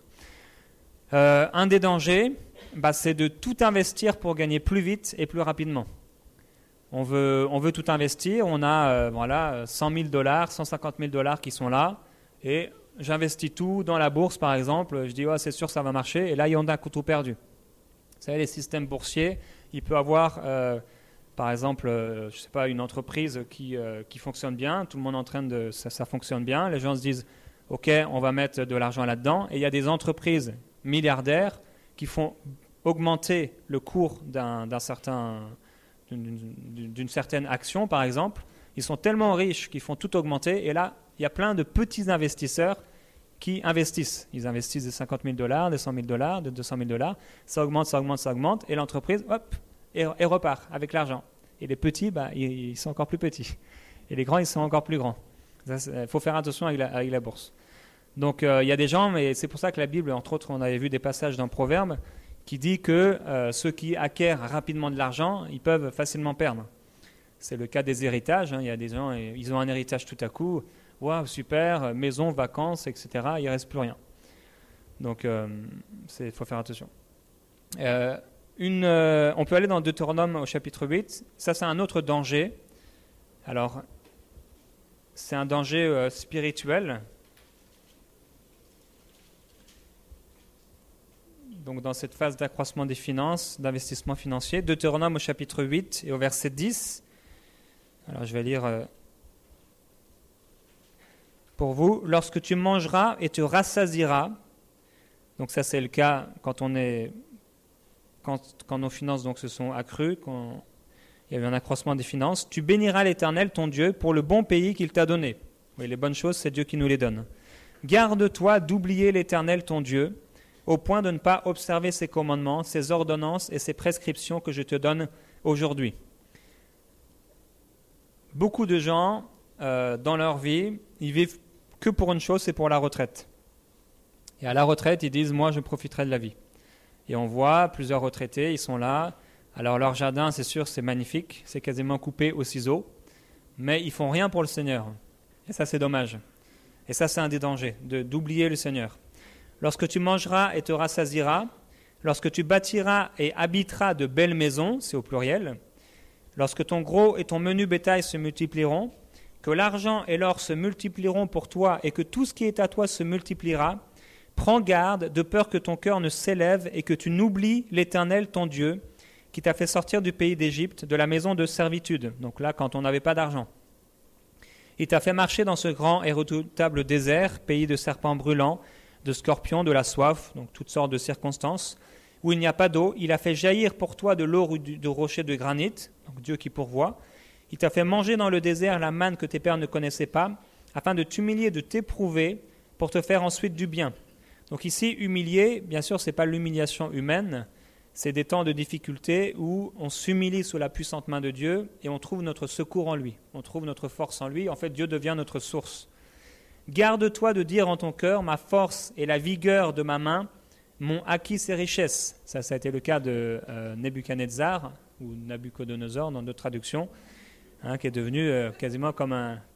Un des dangers, c'est de tout investir pour gagner plus vite et plus rapidement. On veut tout investir, on a $100 000, $150 000 qui sont là, et j'investis tout dans la bourse par exemple, je dis c'est sûr ça va marcher, et là il y en a tout perdu. Vous savez, les systèmes boursiers, il peut avoir par exemple, je sais pas, une entreprise qui fonctionne bien, tout le monde est en train de, ça fonctionne bien, les gens se disent ok, on va mettre de l'argent là-dedans. Et il y a des entreprises milliardaires qui font augmenter le cours d'une certaine action, par exemple. Ils sont tellement riches qu'ils font tout augmenter. Et là, il y a plein de petits investisseurs qui investissent. Ils investissent de $50,000, de $100,000, de $200,000. Ça augmente, ça augmente, ça augmente. Et l'entreprise, hop, et repart avec l'argent. Et les petits, ils sont encore plus petits. Et les grands, ils sont encore plus grands. Il faut faire attention avec la bourse. Donc, il y a des gens, mais c'est pour ça que la Bible, entre autres, on avait vu des passages dans Proverbes, qui dit que ceux qui acquièrent rapidement de l'argent, ils peuvent facilement perdre. C'est le cas des héritages. Il y a des gens, ils ont un héritage tout à coup. Waouh, super, maison, vacances, etc. Il ne reste plus rien. Donc, il faut faire attention. On peut aller dans Deutéronome au chapitre 8. Ça, c'est un autre danger. Alors, c'est un danger spirituel. Donc, dans cette phase d'accroissement des finances, d'investissement financier. Deutéronome au chapitre 8 et au verset 10. Alors, je vais lire pour vous. Lorsque tu mangeras et te rassasieras, donc ça c'est le cas quand nos finances donc, se sont accrues, quand il y a eu un accroissement des finances, tu béniras l'Éternel ton Dieu pour le bon pays qu'il t'a donné. Oui, les bonnes choses, c'est Dieu qui nous les donne. Garde-toi d'oublier l'Éternel ton Dieu, au point de ne pas observer ses commandements, ses ordonnances et ses prescriptions que je te donne aujourd'hui. Beaucoup de gens, dans leur vie, ils vivent que pour une chose, c'est pour la retraite. Et à la retraite, ils disent, moi, je profiterai de la vie. Et on voit plusieurs retraités, ils sont là. Alors, leur jardin, c'est sûr, c'est magnifique. C'est quasiment coupé au ciseau. Mais ils font rien pour le Seigneur. Et ça, c'est dommage. Et ça, c'est un des dangers, d'oublier le Seigneur. Lorsque tu mangeras et te rassasieras, lorsque tu bâtiras et habiteras de belles maisons, c'est au pluriel, lorsque ton gros et ton menu bétail se multiplieront, que l'argent et l'or se multiplieront pour toi et que tout ce qui est à toi se multipliera, prends garde de peur que ton cœur ne s'élève et que tu n'oublies l'Éternel ton Dieu qui t'a fait sortir du pays d'Égypte, de la maison de servitude. Donc là, quand on n'avait pas d'argent. Il t'a fait marcher dans ce grand et redoutable désert, pays de serpents brûlants, de scorpions, de la soif, donc toutes sortes de circonstances, où il n'y a pas d'eau. Il a fait jaillir pour toi de l'eau ou de rochers de granit, donc Dieu qui pourvoit. Il t'a fait manger dans le désert la manne que tes pères ne connaissaient pas, afin de t'humilier, de t'éprouver, pour te faire ensuite du bien. Donc ici, humilier, bien sûr, ce n'est pas l'humiliation humaine, c'est des temps de difficulté où on s'humilie sous la puissante main de Dieu et on trouve notre secours en lui, on trouve notre force en lui. En fait, Dieu devient notre source. Garde-toi de dire en ton cœur, ma force et la vigueur de ma main m'ont acquis ces richesses. Ça a été le cas de Nebuchadnezzar, ou Nabucodonosor dans d'autres traductions, qui est devenu quasiment comme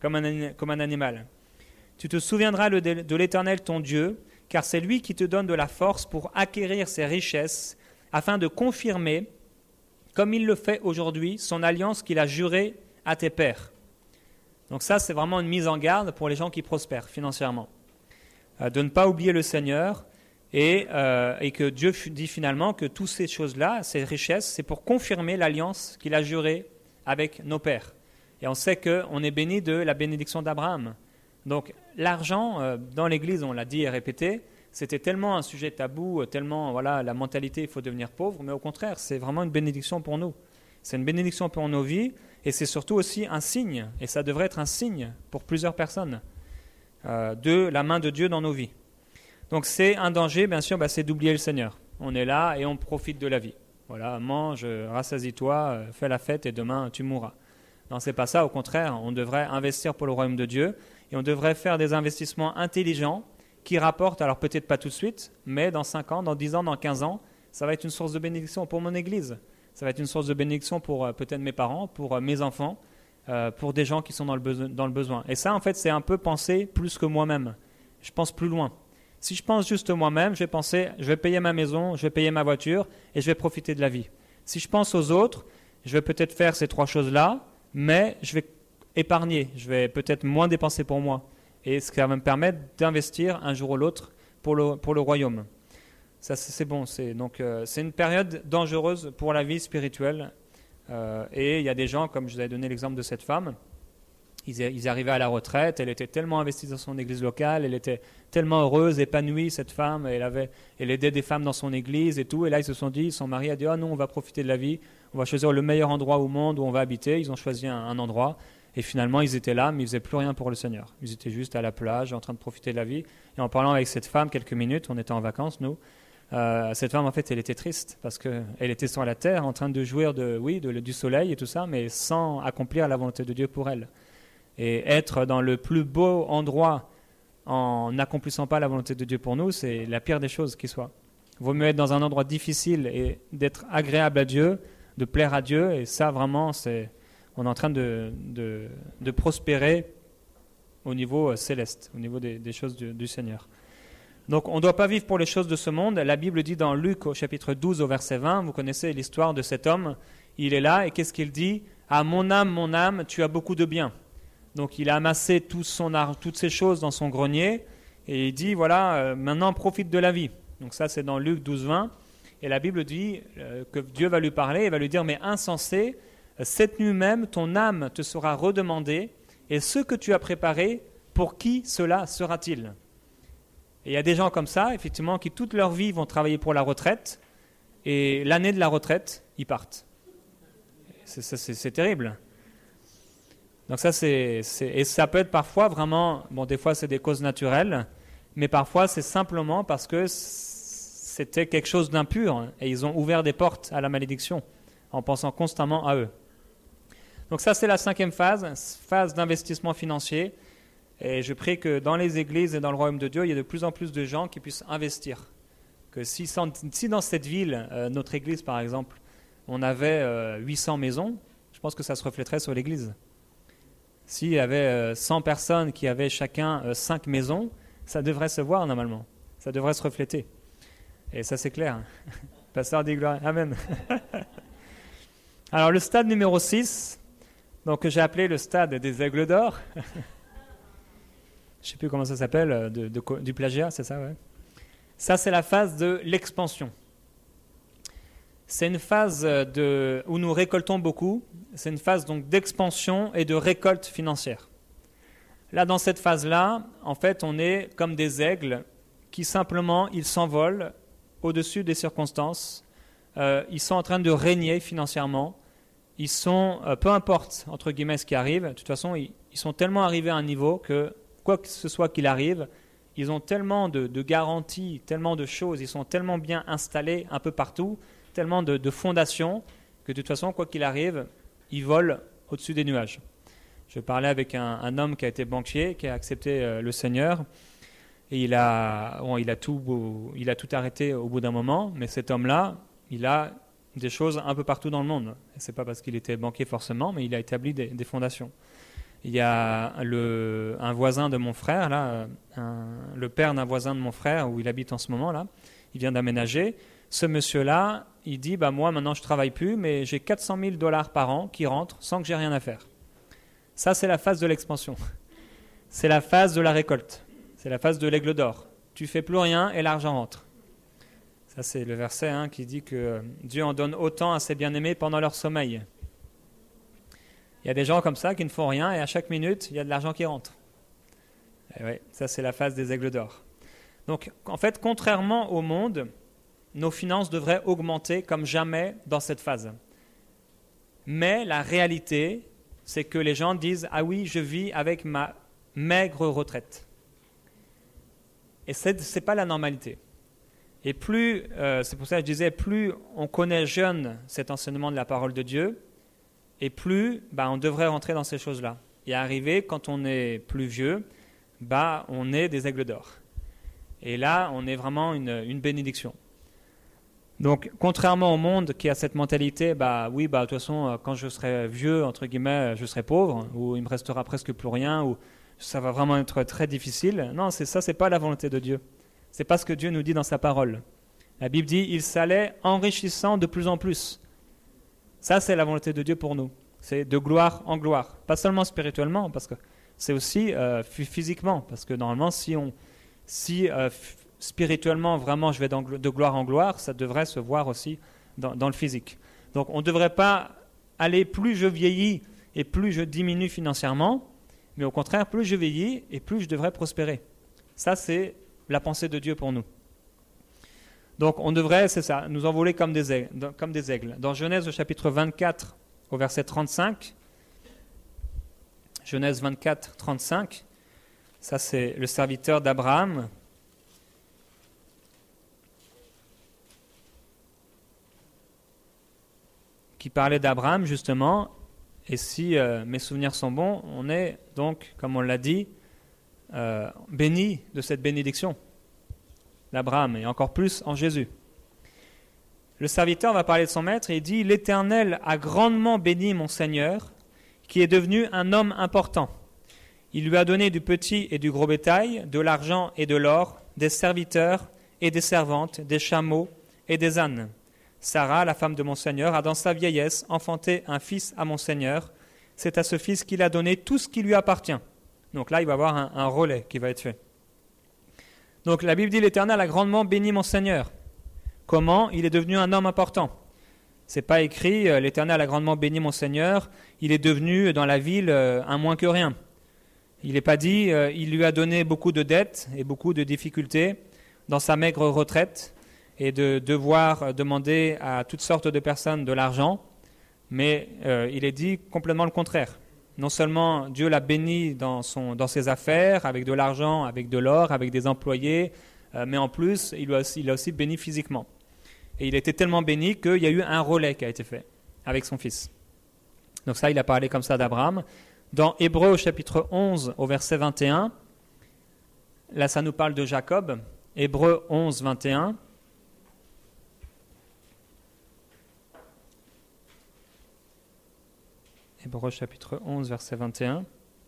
un animal. Tu te souviendras de l'Éternel ton Dieu, car c'est lui qui te donne de la force pour acquérir ces richesses, afin de confirmer, comme il le fait aujourd'hui, son alliance qu'il a jurée à tes pères. Donc ça, c'est vraiment une mise en garde pour les gens qui prospèrent financièrement. De ne pas oublier le Seigneur et que Dieu dit finalement que toutes ces choses-là, ces richesses, c'est pour confirmer l'alliance qu'il a jurée avec nos pères. Et on sait qu'on est béni de la bénédiction d'Abraham. Donc l'argent, dans l'Église, on l'a dit et répété, c'était tellement un sujet tabou, tellement la mentalité, il faut devenir pauvre, mais au contraire, c'est vraiment une bénédiction pour nous. C'est une bénédiction pour nos vies et c'est surtout aussi un signe, et ça devrait être un signe pour plusieurs personnes, de la main de Dieu dans nos vies. Donc c'est un danger, bien sûr, c'est d'oublier le Seigneur. On est là et on profite de la vie. Voilà, mange, rassasie-toi, fais la fête et demain tu mourras. Non, c'est pas ça, au contraire, on devrait investir pour le royaume de Dieu et on devrait faire des investissements intelligents qui rapportent, alors peut-être pas tout de suite, mais dans 5 ans, dans 10 ans, dans 15 ans, ça va être une source de bénédiction pour mon Église. Ça va être une source de bénédiction pour peut-être mes parents, pour mes enfants, pour des gens qui sont dans le besoin. Et ça, en fait, c'est un peu penser plus que moi-même. Je pense plus loin. Si je pense juste moi-même, je vais penser, je vais payer ma maison, je vais payer ma voiture et je vais profiter de la vie. Si je pense aux autres, je vais peut-être faire ces 3 choses-là, mais je vais épargner, je vais peut-être moins dépenser pour moi. Et ce qui va me permettre d'investir un jour ou l'autre pour le royaume. Ça, c'est bon. C'est une période dangereuse pour la vie spirituelle. Et il y a des gens, comme je vous avais donné l'exemple de cette femme, Ils arrivaient à la retraite, elle était tellement investie dans son église locale, elle était tellement heureuse, épanouie, cette femme, elle aidait des femmes dans son église et tout, et là ils se sont dit, son mari a dit, non, on va profiter de la vie, on va choisir le meilleur endroit au monde où on va habiter. Ils ont choisi un endroit, et finalement ils étaient là, mais ils ne faisaient plus rien pour le Seigneur. Ils étaient juste à la plage, en train de profiter de la vie, et en parlant avec cette femme quelques minutes, on était en vacances nous, cette femme en fait elle était triste, parce qu'elle était sur la terre, en train de jouir du soleil et tout ça, mais sans accomplir la volonté de Dieu pour elle. Et être dans le plus beau endroit en n'accomplissant pas la volonté de Dieu pour nous, c'est la pire des choses qui soit. Il vaut mieux être dans un endroit difficile et d'être agréable à Dieu, de plaire à Dieu, et ça vraiment, on est en train de prospérer au niveau céleste, au niveau des choses du Seigneur. Donc on ne doit pas vivre pour les choses de ce monde. La Bible dit dans Luc au chapitre 12 au verset 20, vous connaissez l'histoire de cet homme, il est là et qu'est-ce qu'il dit ? Ah mon âme, tu as beaucoup de biens. Donc il a amassé toutes ces choses dans son grenier et il dit voilà, maintenant profite de la vie. Donc ça c'est dans Luc 12, 20 et la Bible dit que Dieu va lui parler et va lui dire mais insensé, cette nuit même ton âme te sera redemandée et ce que tu as préparé, pour qui cela sera-t-il ? Et il y a des gens comme ça effectivement qui toute leur vie vont travailler pour la retraite et l'année de la retraite ils partent. C'est terrible. Donc ça, et ça peut être parfois vraiment, des fois c'est des causes naturelles, mais parfois c'est simplement parce que c'était quelque chose d'impur et ils ont ouvert des portes à la malédiction en pensant constamment à eux. Donc ça c'est la 5e phase d'investissement financier, et je prie que dans les églises et dans le royaume de Dieu, il y ait de plus en plus de gens qui puissent investir. Que si dans cette ville, notre église par exemple, on avait 800 maisons, je pense que ça se reflèterait sur l'église. S'il y avait 100 personnes qui avaient chacun 5 maisons, ça devrait se voir normalement. Ça devrait se refléter. Et ça, c'est clair. Pasteur dit gloire. Amen. Alors, le stade numéro 6, donc, que j'ai appelé le stade des aigles d'or. Je ne sais plus comment ça s'appelle, du plagiat, c'est ça, ouais. Ça, c'est la phase de l'expansion. C'est une phase où nous récoltons beaucoup. C'est une phase donc d'expansion et de récolte financière. Là, dans cette phase-là, en fait, on est comme des aigles qui simplement, ils s'envolent au-dessus des circonstances. Ils sont en train de régner financièrement. Ils sont, peu importe, entre guillemets, ce qui arrive, de toute façon, ils sont tellement arrivés à un niveau que, quoi que ce soit qu'il arrive, ils ont tellement de garanties, tellement de choses, ils sont tellement bien installés un peu partout, tellement de fondations, que de toute façon, quoi qu'il arrive, ils volent au-dessus des nuages. Je parlais avec un homme qui a été banquier, qui a accepté le Seigneur, et il a tout arrêté au bout d'un moment, mais cet homme-là, il a des choses un peu partout dans le monde. Ce n'est pas parce qu'il était banquier forcément, mais il a établi des fondations. Il y a un voisin de mon frère, là, le père d'un voisin de mon frère, où il habite en ce moment, là, il vient d'aménager. Ce monsieur-là, il dit, moi maintenant je ne travaille plus, mais j'ai 400 000 $ par an qui rentrent sans que j'ai rien à faire. Ça, c'est la phase de l'expansion. C'est la phase de la récolte. C'est la phase de l'aigle d'or. Tu ne fais plus rien et l'argent rentre. Ça, c'est le verset qui dit que Dieu en donne autant à ses bien-aimés pendant leur sommeil. Il y a des gens comme ça qui ne font rien et à chaque minute, il y a de l'argent qui rentre. Et ouais, ça, c'est la phase des aigles d'or. Donc, en fait, contrairement au monde, nos finances devraient augmenter comme jamais dans cette phase. Mais la réalité, c'est que les gens disent « Ah oui, je vis avec ma maigre retraite ». Et ce n'est pas la normalité. Et plus, c'est pour ça que je disais, plus on connaît jeune cet enseignement de la parole de Dieu, et plus on devrait rentrer dans ces choses-là. Et arriver, quand on est plus vieux, on est des aigles d'or. Et là, on est vraiment une bénédiction. Donc, contrairement au monde qui a cette mentalité, de toute façon, quand je serai vieux, entre guillemets, je serai pauvre, ou il me restera presque plus rien, ou ça va vraiment être très difficile. Non, c'est pas la volonté de Dieu. C'est pas ce que Dieu nous dit dans sa parole. La Bible dit, il s'allait enrichissant de plus en plus. Ça, c'est la volonté de Dieu pour nous. C'est de gloire en gloire. Pas seulement spirituellement, parce que c'est aussi physiquement. Parce que normalement, si spirituellement, vraiment, je vais de gloire en gloire, ça devrait se voir aussi dans le physique. Donc, on ne devrait pas aller, plus je vieillis et plus je diminue financièrement, mais au contraire, plus je vieillis et plus je devrais prospérer. Ça, c'est la pensée de Dieu pour nous. Donc, on devrait, c'est ça, nous envoler comme des aigles. Dans Genèse au chapitre 24, au verset 35, Genèse 24, 35, ça c'est le serviteur d'Abraham, qui parlait d'Abraham justement, et si mes souvenirs sont bons, on est donc, comme on l'a dit, béni de cette bénédiction d'Abraham, et encore plus en Jésus. Le serviteur va parler de son maître et il dit « L'Éternel a grandement béni mon Seigneur, qui est devenu un homme important. Il lui a donné du petit et du gros bétail, de l'argent et de l'or, des serviteurs et des servantes, des chameaux et des ânes. Sarah, la femme de mon Seigneur, a dans sa vieillesse enfanté un fils à mon Seigneur. C'est à ce fils qu'il a donné tout ce qui lui appartient. » Donc là, il va y avoir un relais qui va être fait. Donc la Bible dit « L'Éternel a grandement béni mon Seigneur ». Comment? Il est devenu un homme important. C'est pas écrit « L'Éternel a grandement béni mon Seigneur », il est devenu dans la ville un moins que rien. Il n'est pas dit « Il lui a donné beaucoup de dettes et beaucoup de difficultés dans sa maigre retraite et de devoir demander à toutes sortes de personnes de l'argent », mais il est dit complètement le contraire. Non seulement Dieu l'a béni dans ses affaires, avec de l'argent, avec de l'or, avec des employés, mais en plus, il l'a aussi béni physiquement. Et il était tellement béni qu'il y a eu un relais qui a été fait avec son fils. Donc ça, il a parlé comme ça d'Abraham. Dans Hébreux, au chapitre 11, au verset 21, là, ça nous parle de Jacob. Hébreux 11, 21. Hébreux, chapitre 11, verset 21.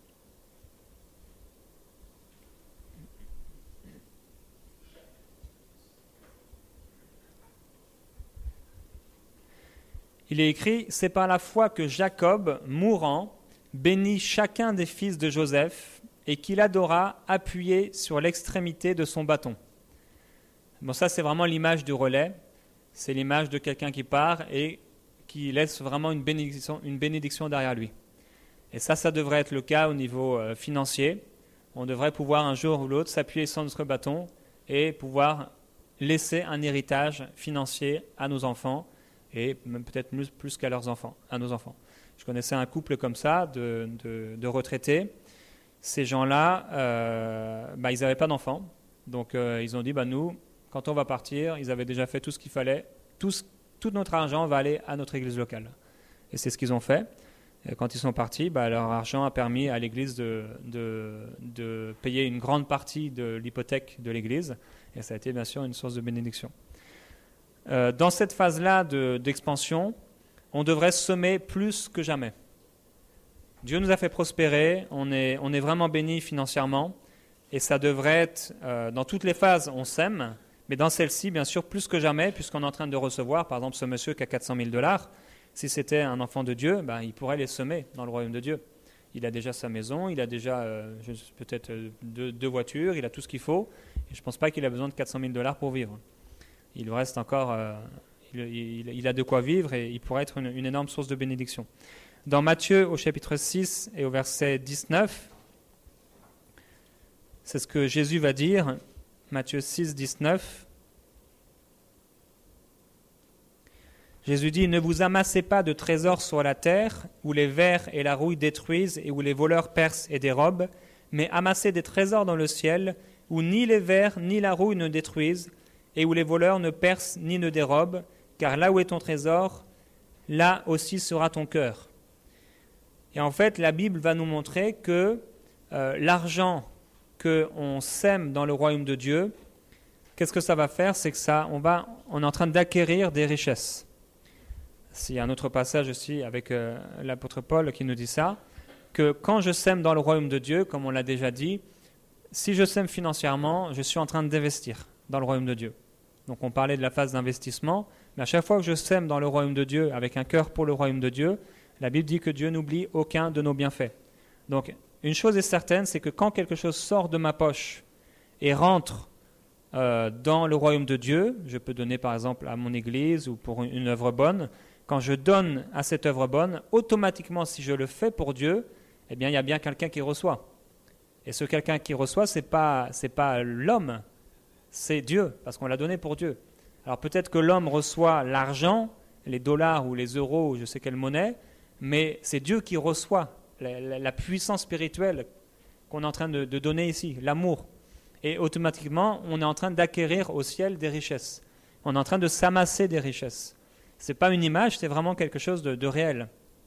Il est écrit « C'est par la foi que Jacob, mourant, bénit chacun des fils de Joseph et qu'il adora appuyé sur l'extrémité de son bâton. » Bon, ça c'est vraiment l'image du relais. C'est l'image de quelqu'un qui part et qui laisse vraiment une bénédiction derrière lui. Et ça devrait être le cas au niveau financier. On devrait pouvoir un jour ou l'autre s'appuyer sur notre bâton et pouvoir laisser un héritage financier à nos enfants, et même peut-être plus qu'à nos enfants. Je connaissais un couple comme ça, de retraités. Ces gens-là, ils n'avaient pas d'enfants. Donc, ils ont dit, nous, quand on va partir, ils avaient déjà fait tout ce qu'il fallait. Tout notre argent va aller à notre église locale. Et c'est ce qu'ils ont fait. Et quand ils sont partis, leur argent a permis à l'église de payer une grande partie de l'hypothèque de l'église. Et ça a été bien sûr une source de bénédiction. Dans cette phase-là d'expansion, on devrait semer plus que jamais. Dieu nous a fait prospérer, on est vraiment béni financièrement, et ça devrait être, dans toutes les phases, on sème, mais dans celle-ci, bien sûr, plus que jamais, puisqu'on est en train de recevoir, par exemple, ce monsieur qui a $400,000, si c'était un enfant de Dieu, il pourrait les semer dans le royaume de Dieu. Il a déjà sa maison, il a déjà peut-être deux voitures, il a tout ce qu'il faut, et je ne pense pas qu'il a besoin de $400,000 pour vivre. Il lui reste encore, il a de quoi vivre et il pourrait être une énorme source de bénédiction. Dans Matthieu au chapitre 6 et au verset 19, c'est ce que Jésus va dire, Matthieu 6, 19. Jésus dit « Ne vous amassez pas de trésors sur la terre, où les vers et la rouille détruisent et où les voleurs percent et dérobent, mais amassez des trésors dans le ciel, où ni les vers ni la rouille ne détruisent, et où les voleurs ne percent ni ne dérobent, car là où est ton trésor, là aussi sera ton cœur. » Et en fait, la Bible va nous montrer que l'argent qu'on sème dans le royaume de Dieu, qu'est-ce que ça va faire? C'est que on est en train d'acquérir des richesses. Il y a un autre passage aussi avec l'apôtre Paul qui nous dit ça, que quand je sème dans le royaume de Dieu, comme on l'a déjà dit, si je sème financièrement, je suis en train d'investir dans le royaume de Dieu. Donc on parlait de la phase d'investissement, mais à chaque fois que je sème dans le royaume de Dieu, avec un cœur pour le royaume de Dieu, la Bible dit que Dieu n'oublie aucun de nos bienfaits. Donc une chose est certaine, c'est que quand quelque chose sort de ma poche et rentre dans le royaume de Dieu, je peux donner par exemple à mon église ou pour une œuvre bonne, quand je donne à cette œuvre bonne, automatiquement si je le fais pour Dieu, eh bien, il y a bien quelqu'un qui reçoit. Et ce quelqu'un qui reçoit, c'est pas l'homme, c'est Dieu, parce qu'on l'a donné pour Dieu. Alors peut-être que l'homme reçoit l'argent, les dollars ou les euros ou je sais quelle monnaie, mais c'est Dieu qui reçoit la puissance spirituelle qu'on est en train de donner ici, l'amour. Et automatiquement, on est en train d'acquérir au ciel des richesses. On est en train de s'amasser des richesses. Ce n'est pas une image, c'est vraiment quelque chose de réel.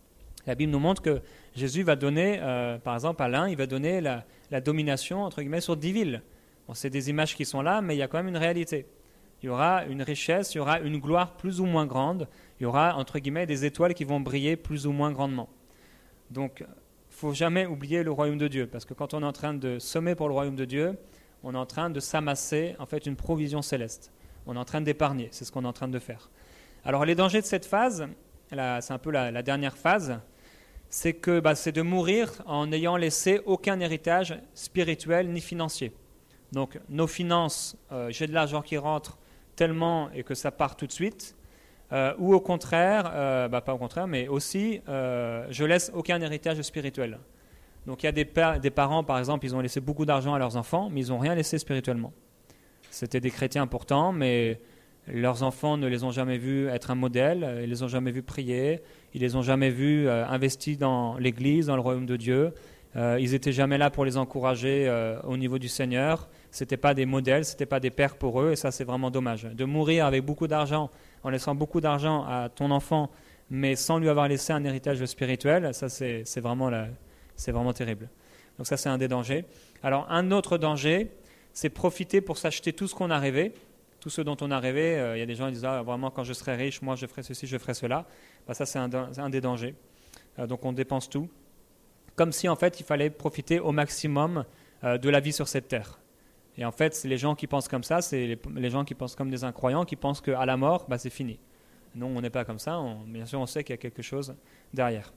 La Bible nous montre que Jésus va donner, par exemple à l'un, il va donner la domination entre guillemets sur 10 villes. Bon, c'est des images qui sont là, mais il y a quand même une réalité. Il y aura une richesse, il y aura une gloire plus ou moins grande, il y aura entre guillemets des étoiles qui vont briller plus ou moins grandement. Donc, il ne faut jamais oublier le royaume de Dieu, parce que quand on est en train de semer pour le royaume de Dieu, on est en train de s'amasser en fait une provision céleste. On est en train d'épargner, c'est ce qu'on est en train de faire. Alors les dangers de cette phase, c'est un peu la dernière phase, c'est que c'est de mourir en n'ayant laissé aucun héritage spirituel ni financier. Donc nos finances, j'ai de l'argent qui rentre tellement et que ça part tout de suite, ou au contraire, pas au contraire, mais aussi je laisse aucun héritage spirituel. Donc il y a des parents, par exemple, ils ont laissé beaucoup d'argent à leurs enfants, mais ils n'ont rien laissé spirituellement. C'était des chrétiens pourtant, mais leurs enfants ne les ont jamais vus être un modèle, ils les ont jamais vus prier, ils les ont jamais vus investis dans l'Église, dans le royaume de Dieu. Ils n'étaient jamais là pour les encourager au niveau du Seigneur. C'était pas des modèles, c'était pas des pères pour eux, et ça c'est vraiment dommage. De mourir avec beaucoup d'argent, en laissant beaucoup d'argent à ton enfant, mais sans lui avoir laissé un héritage spirituel, ça c'est vraiment terrible. Donc ça c'est un des dangers. Alors un autre danger, c'est profiter pour s'acheter tout ce qu'on a rêvé. Tout ce dont on a rêvé, il y a des gens qui disent vraiment quand je serai riche, moi je ferai ceci, je ferai cela. Ça c'est un des dangers. Donc on dépense tout. Comme si en fait il fallait profiter au maximum de la vie sur cette terre. Et en fait les gens qui pensent comme ça, c'est les gens qui pensent comme des incroyants, qui pensent qu'à la mort, c'est fini. Non, on n'est pas comme ça. Bien sûr on sait qu'il y a quelque chose derrière.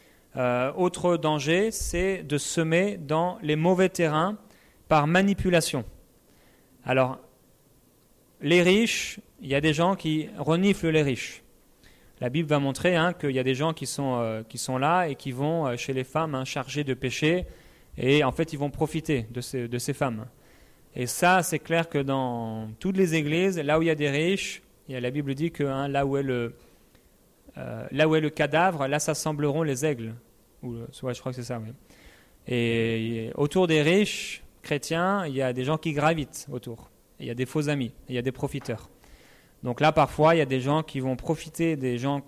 Autre danger, c'est de semer dans les mauvais terrains par manipulation. Alors, les riches, il y a des gens qui reniflent les riches. La Bible va montrer qu'il y a des gens qui sont là et qui vont chez les femmes chargées de péché et en fait ils vont profiter de ces femmes. Et ça, c'est clair que dans toutes les églises, là où il y a des riches, la Bible dit que là où est le cadavre, là s'assembleront les aigles. Je crois que c'est ça, oui. Et autour des riches chrétiens, il y a des gens qui gravitent autour. Il y a des faux amis, il y a des profiteurs. Donc là, parfois, il y a des gens qui vont profiter des gens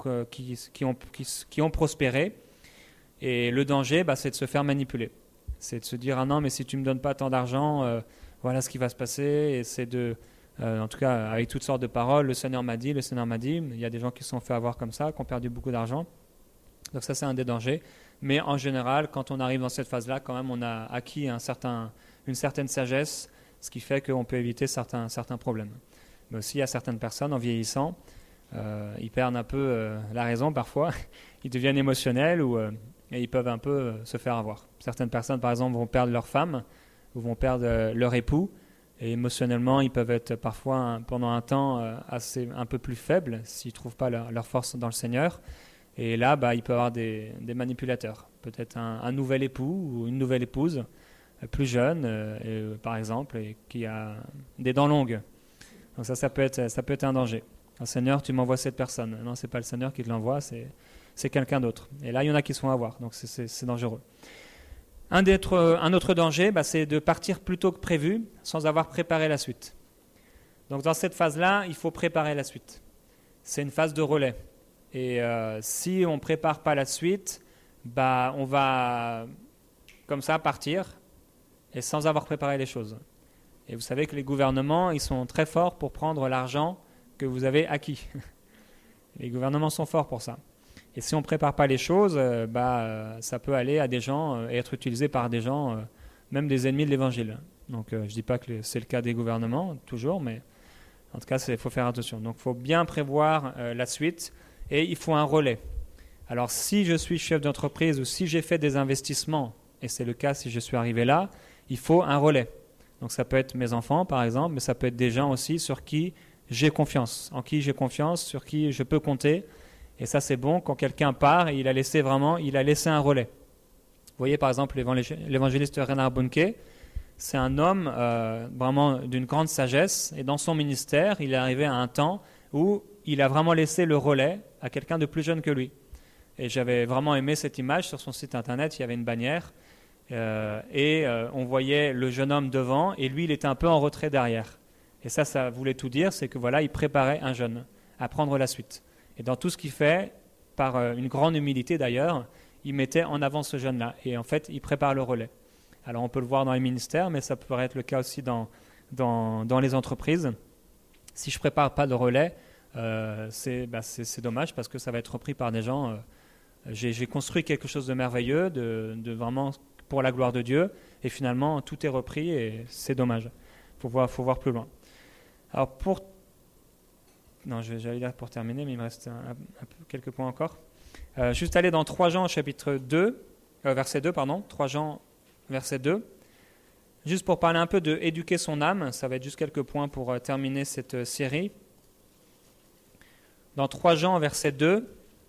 qui ont prospéré. Et le danger, c'est de se faire manipuler. C'est de se dire, ah non, mais si tu ne me donnes pas tant d'argent, voilà ce qui va se passer. Et c'est en tout cas, avec toutes sortes de paroles, le Seigneur m'a dit. Il y a des gens qui se sont fait avoir comme ça, qui ont perdu beaucoup d'argent. Donc ça, c'est un des dangers. Mais en général, quand on arrive dans cette phase-là, quand même, on a acquis une certaine sagesse, ce qui fait qu'on peut éviter certains problèmes. Mais aussi, il y a certaines personnes, en vieillissant, ils perdent un peu la raison parfois, ils deviennent émotionnels et ils peuvent un peu se faire avoir. Certaines personnes, par exemple, vont perdre leur femme ou vont perdre leur époux, et émotionnellement, ils peuvent être parfois, pendant un temps, un peu plus faibles s'ils ne trouvent pas leur force dans le Seigneur. Et là, il peut y avoir des manipulateurs, peut-être un nouvel époux ou une nouvelle épouse, plus jeune, par exemple, et qui a des dents longues. Donc ça peut être un danger. « Seigneur, tu m'envoies cette personne. » Non, ce n'est pas le Seigneur qui te l'envoie, c'est quelqu'un d'autre. Et là, il y en a qui sont à voir, donc c'est dangereux. Un autre danger, c'est de partir plus tôt que prévu, sans avoir préparé la suite. Donc dans cette phase-là, il faut préparer la suite. C'est une phase de relais. Et si on ne prépare pas la suite, on va comme ça partir et sans avoir préparé les choses. Et vous savez que les gouvernements, ils sont très forts pour prendre l'argent que vous avez acquis. Les gouvernements sont forts pour ça. Et si on ne prépare pas les choses, ça peut aller à des gens et être utilisé par des gens, même des ennemis de l'Évangile. Donc je ne dis pas que c'est le cas des gouvernements, toujours, mais en tout cas, il faut faire attention. Donc il faut bien prévoir la suite et il faut un relais. Alors si je suis chef d'entreprise ou si j'ai fait des investissements, et c'est le cas si je suis arrivé là, il faut un relais. Donc ça peut être mes enfants par exemple, mais ça peut être des gens aussi sur qui j'ai confiance, en qui j'ai confiance, sur qui je peux compter. Et ça c'est bon quand quelqu'un part et il a laissé un relais. Vous voyez par exemple l'évangéliste Reinhard Bonnke, c'est un homme vraiment d'une grande sagesse, et dans son ministère, il est arrivé à un temps où il a vraiment laissé le relais à quelqu'un de plus jeune que lui. Et j'avais vraiment aimé cette image. Sur son site internet, il y avait une bannière, on voyait le jeune homme devant, et lui, il était un peu en retrait derrière. Et ça voulait tout dire, c'est que voilà, il préparait un jeune à prendre la suite. Et dans tout ce qu'il fait, par une grande humilité d'ailleurs, il mettait en avant ce jeune-là. Et en fait, il prépare le relais. Alors on peut le voir dans les ministères, mais ça pourrait être le cas aussi dans les entreprises. Si je ne prépare pas de relais, c'est dommage parce que ça va être repris par des gens. J'ai construit quelque chose de merveilleux, de vraiment pour la gloire de Dieu, et finalement tout est repris et c'est dommage. Faut voir plus loin. Alors j'allais dire pour terminer, mais il me reste quelques points encore. Juste aller dans 3 Jean chapitre 2, verset 2, 3 Jean verset 2, juste pour parler un peu de éduquer son âme. Ça va être juste quelques points pour terminer cette série. Dans 3 Jean verset 2,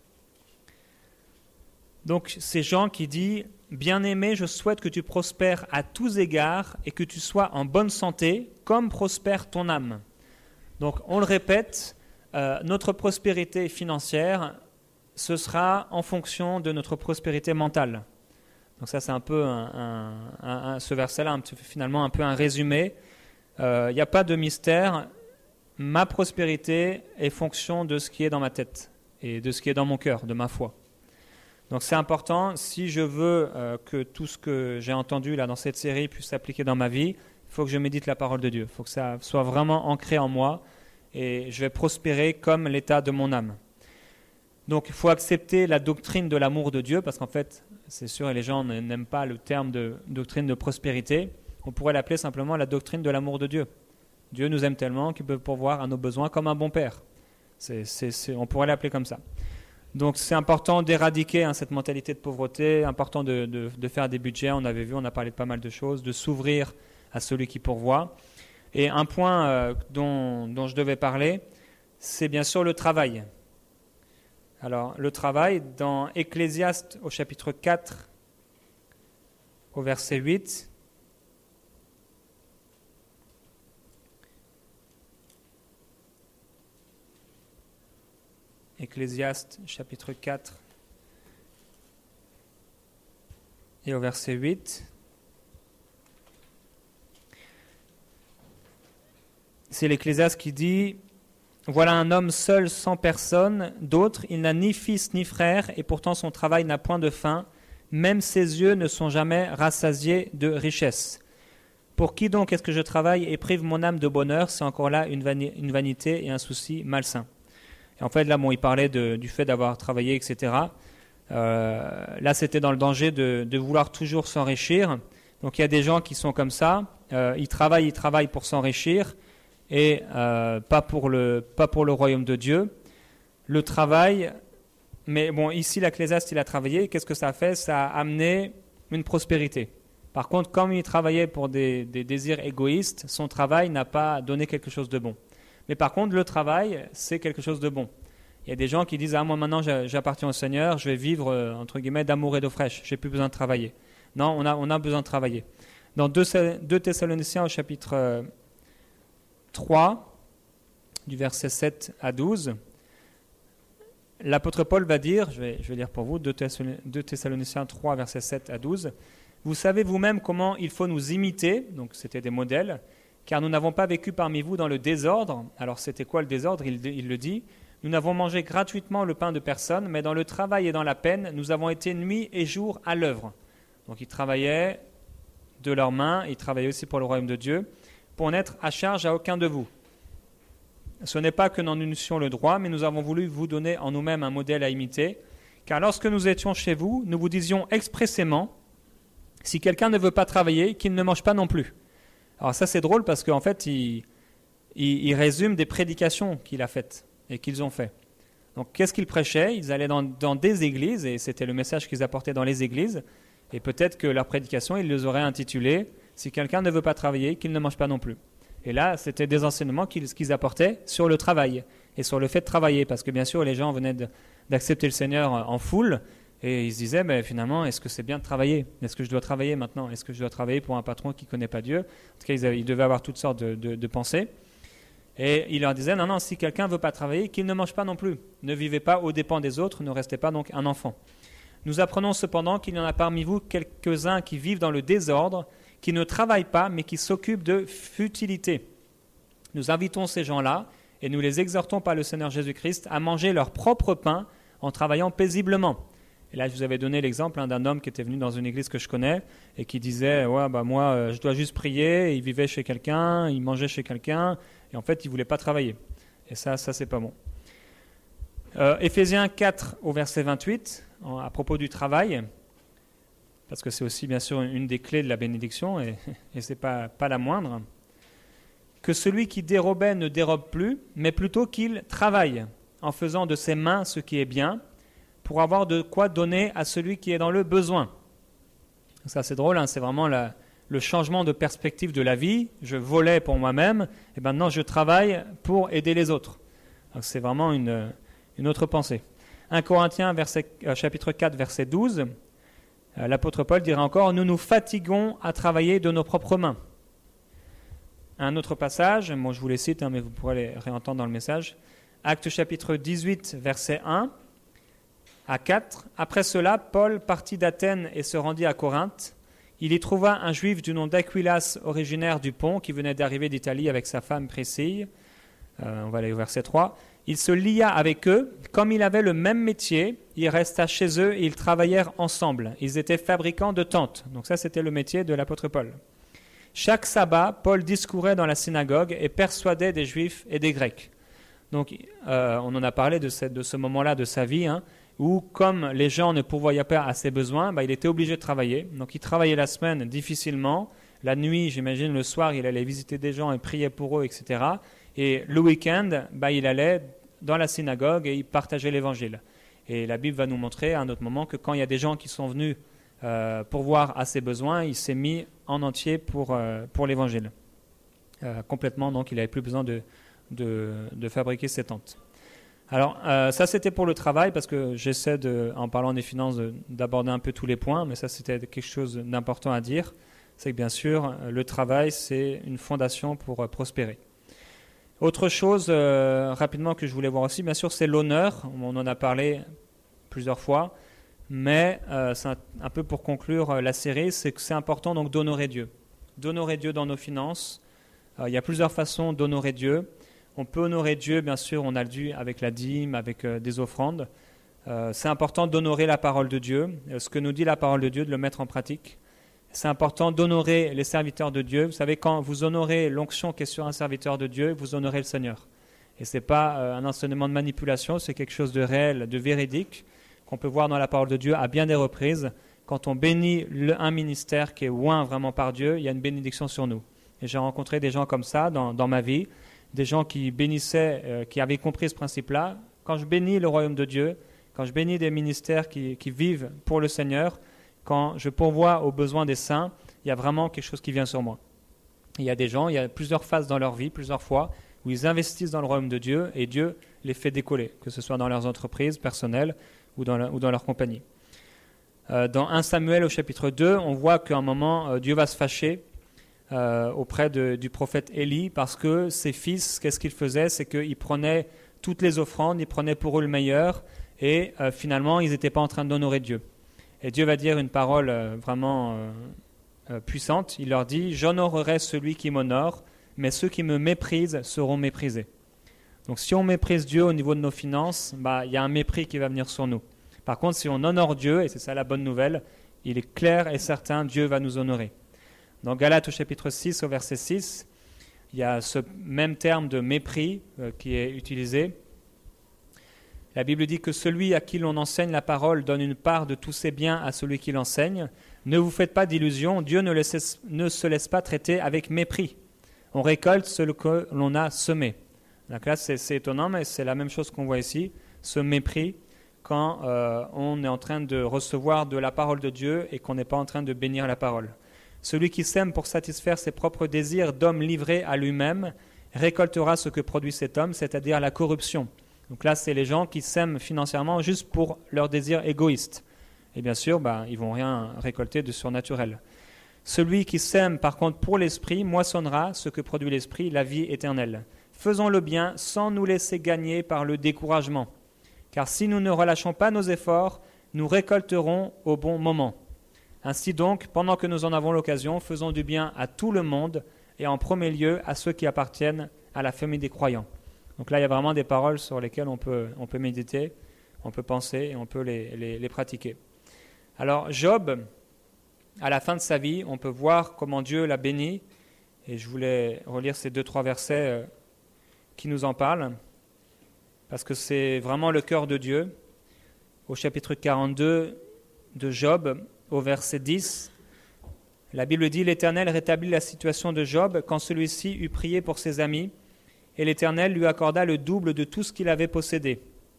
donc c'est Jean qui dit « Bien-aimé, je souhaite que tu prospères à tous égards et que tu sois en bonne santé, comme prospère ton âme. » Donc on le répète, notre prospérité financière, ce sera en fonction de notre prospérité mentale. Donc ça c'est un peu ce verset-là, finalement un peu un résumé. Il n'y a pas de mystère. Ma prospérité est fonction de ce qui est dans ma tête et de ce qui est dans mon cœur, de ma foi. Donc c'est important, si je veux que tout ce que j'ai entendu là dans cette série puisse s'appliquer dans ma vie, il faut que je médite la parole de Dieu. Il faut que ça soit vraiment ancré en moi et je vais prospérer comme l'état de mon âme. Donc il faut accepter la doctrine de l'amour de Dieu, parce qu'en fait, c'est sûr, les gens n'aiment pas le terme de doctrine de prospérité. On pourrait l'appeler simplement la doctrine de l'amour de Dieu. Dieu nous aime tellement qu'il peut pourvoir à nos besoins comme un bon père. On pourrait l'appeler comme ça. Donc c'est important d'éradiquer cette mentalité de pauvreté, important de faire des budgets, on avait vu, on a parlé de pas mal de choses, de s'ouvrir à celui qui pourvoit. Et un point dont je devais parler, c'est bien sûr le travail. Alors le travail, dans Ecclésiaste au chapitre 4, au verset 8, Ecclésiaste chapitre 4 et au verset 8. C'est l'Ecclésiaste qui dit « Voilà un homme seul sans personne, d'autre, il n'a ni fils ni frère, et pourtant son travail n'a point de fin, même ses yeux ne sont jamais rassasiés de richesse. Pour qui donc est-ce que je travaille et prive mon âme de bonheur ? C'est encore là une vanité et un souci malsain. » Et en fait, là, il parlait du fait d'avoir travaillé, etc. Là, c'était dans le danger de vouloir toujours s'enrichir. Donc, il y a des gens qui sont comme ça. Ils travaillent pour s'enrichir et pas pour le royaume de Dieu. Le travail, mais bon, ici, l'Ecclésiaste, il a travaillé. Qu'est-ce que ça a fait ? Ça a amené une prospérité. Par contre, comme il travaillait pour des désirs égoïstes, son travail n'a pas donné quelque chose de bon. Mais par contre, le travail, c'est quelque chose de bon. Il y a des gens qui disent « Ah, moi maintenant j'appartiens au Seigneur, je vais vivre, entre guillemets, d'amour et d'eau fraîche, je n'ai plus besoin de travailler. » Non, on a besoin de travailler. Dans 2 Thessaloniciens au chapitre 3, du verset 7 à 12, l'apôtre Paul va dire, je vais lire pour vous, 2 Thessaloniciens 3, verset 7 à 12, « Vous savez vous-même comment il faut nous imiter, donc c'était des modèles, car nous n'avons pas vécu parmi vous dans le désordre. » Alors c'était quoi le désordre ? Il le dit. « Nous n'avons mangé gratuitement le pain de personne, mais dans le travail et dans la peine, nous avons été nuit et jour à l'œuvre. » Donc ils travaillaient de leurs mains, ils travaillaient aussi pour le royaume de Dieu, pour n'être à charge à aucun de vous. Ce n'est pas que nous en eussions le droit, mais nous avons voulu vous donner en nous-mêmes un modèle à imiter, car lorsque nous étions chez vous, nous vous disions expressément, si quelqu'un ne veut pas travailler, qu'il ne mange pas non plus. Alors ça c'est drôle parce qu'en fait il résume des prédications qu'il a faites et qu'ils ont fait. Donc qu'est-ce qu'ils prêchaient ? Ils allaient dans des églises et c'était le message qu'ils apportaient dans les églises et peut-être que leur prédication ils les auraient intitulées « Si quelqu'un ne veut pas travailler, qu'il ne mange pas non plus ». Et là c'était des enseignements qu'ils apportaient sur le travail et sur le fait de travailler parce que bien sûr les gens venaient d'accepter le Seigneur en foule Et ils se disaient, mais finalement, est-ce que c'est bien de travailler? Est-ce que je dois travailler maintenant? Est-ce que je dois travailler pour un patron qui ne connaît pas Dieu? En tout cas, ils devaient avoir toutes sortes de pensées. Et il leur disait, non, si quelqu'un ne veut pas travailler, qu'il ne mange pas non plus. Ne vivez pas aux dépens des autres, ne restez pas donc un enfant. Nous apprenons cependant qu'il y en a parmi vous quelques-uns qui vivent dans le désordre, qui ne travaillent pas, mais qui s'occupent de futilité. Nous invitons ces gens-là, et nous les exhortons par le Seigneur Jésus-Christ à manger leur propre pain en travaillant paisiblement. Et là, je vous avais donné l'exemple d'un homme qui était venu dans une église que je connais et qui disait « Ouais, moi, je dois juste prier. » Il vivait chez quelqu'un, il mangeait chez quelqu'un, et en fait, il ne voulait pas travailler. Et ça, c'est pas bon. Éphésiens 4, au verset 28, à propos du travail, parce que c'est aussi, bien sûr, une des clés de la bénédiction, et ce n'est pas la moindre. « Que celui qui dérobait ne dérobe plus, mais plutôt qu'il travaille, en faisant de ses mains ce qui est bien, pour avoir de quoi donner à celui qui est dans le besoin. » Ça, c'est drôle, c'est vraiment le changement de perspective de la vie. Je volais pour moi-même, et maintenant je travaille pour aider les autres. Donc, c'est vraiment une autre pensée. 1 Corinthiens, chapitre 4, verset 12, l'apôtre Paul dira encore « Nous nous fatiguons à travailler de nos propres mains. » Un autre passage, moi je vous les cite, mais vous pourrez les réentendre dans le message. Actes chapitre 18, verset 1 à 4. Après cela, Paul partit d'Athènes et se rendit à Corinthe. Il y trouva un juif du nom d'Aquilas, originaire du Pont, qui venait d'arriver d'Italie avec sa femme Priscille. On va aller au verset 3. Il se lia avec eux. Comme il avait le même métier, il resta chez eux et ils travaillèrent ensemble. Ils étaient fabricants de tentes. Donc ça, c'était le métier de l'apôtre Paul. Chaque sabbat, Paul discourait dans la synagogue et persuadait des Juifs et des Grecs. Donc, on en a parlé de ce moment-là de sa vie, où comme les gens ne pourvoyaient pas à ses besoins, il était obligé de travailler. Donc, il travaillait la semaine difficilement. La nuit, j'imagine, le soir, il allait visiter des gens et prier pour eux, etc. Et le week-end, il allait dans la synagogue et il partageait l'évangile. Et la Bible va nous montrer à un autre moment que quand il y a des gens qui sont venus pourvoir à ses besoins, il s'est mis en entier pour l'évangile. Complètement, donc il n'avait plus besoin de fabriquer ses tentes. Alors, ça c'était pour le travail, parce que j'essaie, en parlant des finances, d'aborder un peu tous les points, mais ça c'était quelque chose d'important à dire. C'est que bien sûr, le travail, c'est une fondation pour prospérer. Autre chose, rapidement, que je voulais voir aussi, bien sûr, c'est l'honneur. On en a parlé plusieurs fois, mais c'est un peu pour conclure la série, c'est que c'est important donc d'honorer Dieu. D'honorer Dieu dans nos finances. Il y a plusieurs façons d'honorer Dieu. On peut honorer Dieu, bien sûr, on a le dû avec la dîme, avec des offrandes. C'est important d'honorer la parole de Dieu, ce que nous dit la parole de Dieu, de le mettre en pratique. C'est important d'honorer les serviteurs de Dieu. Vous savez, quand vous honorez l'onction qui est sur un serviteur de Dieu, vous honorez le Seigneur. Et ce n'est pas un enseignement de manipulation, c'est quelque chose de réel, de véridique, qu'on peut voir dans la parole de Dieu à bien des reprises. Quand on bénit un ministère qui est oint vraiment par Dieu, il y a une bénédiction sur nous. Et j'ai rencontré des gens comme ça dans ma vie, des gens qui bénissaient, qui avaient compris ce principe-là. Quand je bénis le royaume de Dieu, quand je bénis des ministères qui vivent pour le Seigneur, quand je pourvois aux besoins des saints, il y a vraiment quelque chose qui vient sur moi. Il y a des gens, il y a plusieurs phases dans leur vie, plusieurs fois, où ils investissent dans le royaume de Dieu et Dieu les fait décoller, que ce soit dans leurs entreprises personnelles ou dans leur compagnie. Dans 1 Samuel au chapitre 2, on voit qu'à un moment, Dieu va se fâcher auprès du prophète Élie, parce que ses fils, qu'est-ce qu'ils faisaient? C'est qu'ils prenaient toutes les offrandes, ils prenaient pour eux le meilleur, et finalement, ils n'étaient pas en train d'honorer Dieu. Et Dieu va dire une parole vraiment puissante. Il leur dit « J'honorerai celui qui m'honore, mais ceux qui me méprisent seront méprisés. » Donc si on méprise Dieu au niveau de nos finances, il y a un mépris qui va venir sur nous. Par contre, si on honore Dieu, et c'est ça la bonne nouvelle, il est clair et certain, Dieu va nous honorer. Dans Galates au chapitre 6, au verset 6, il y a ce même terme de mépris qui est utilisé. La Bible dit que celui à qui l'on enseigne la parole donne une part de tous ses biens à celui qui l'enseigne. Ne vous faites pas d'illusions, Dieu ne se laisse pas traiter avec mépris. On récolte ce que l'on a semé. Donc là, c'est étonnant, mais c'est la même chose qu'on voit ici, ce mépris, quand on est en train de recevoir de la parole de Dieu et qu'on n'est pas en train de bénir la parole. Celui qui sème pour satisfaire ses propres désirs d'homme livré à lui-même récoltera ce que produit cet homme, c'est-à-dire la corruption. Donc là, c'est les gens qui sèment financièrement juste pour leurs désirs égoïstes. Et bien sûr, ils ne vont rien récolter de surnaturel. Celui qui sème par contre pour l'esprit moissonnera ce que produit l'esprit, la vie éternelle. Faisons le bien sans nous laisser gagner par le découragement. Car si nous ne relâchons pas nos efforts, nous récolterons au bon moment. Ainsi donc, pendant que nous en avons l'occasion, faisons du bien à tout le monde et en premier lieu à ceux qui appartiennent à la famille des croyants. Donc là, il y a vraiment des paroles sur lesquelles on peut méditer, on peut penser et on peut les pratiquer. Alors Job, à la fin de sa vie, on peut voir comment Dieu l'a béni. Et je voulais relire ces 2-3 versets qui nous en parlent, parce que c'est vraiment le cœur de Dieu. Au chapitre 42 de Job, au verset 10, la Bible dit « L'Éternel rétablit la situation de Job quand celui-ci eut prié pour ses amis, et l'Éternel lui accorda le double de tout ce qu'il avait possédé.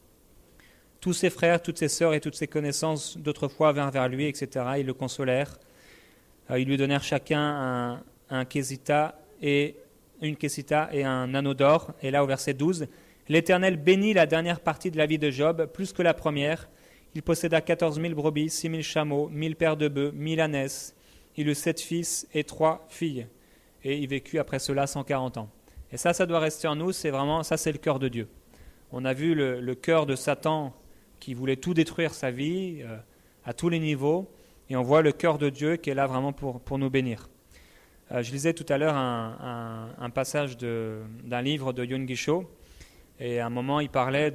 Tous ses frères, toutes ses sœurs et toutes ses connaissances d'autrefois vinrent vers lui, etc. Ils le consolèrent. Ils lui donnèrent chacun un késita et une késita et un anneau d'or. » Et là, au verset 12, « L'Éternel bénit la dernière partie de la vie de Job, plus que la première. Il posséda 14 000 brebis, 6 000 chameaux, 1 000 paires de bœufs, 1 000 ânesses. Il eut 7 fils et 3 filles. Et il vécut après cela 140 ans. » Et ça doit rester en nous, c'est le cœur de Dieu. On a vu le cœur de Satan qui voulait tout détruire sa vie à tous les niveaux, et on voit le cœur de Dieu qui est là vraiment pour nous bénir. Je lisais tout à l'heure un passage d'un livre de Yun Gisho, et à un moment il parlait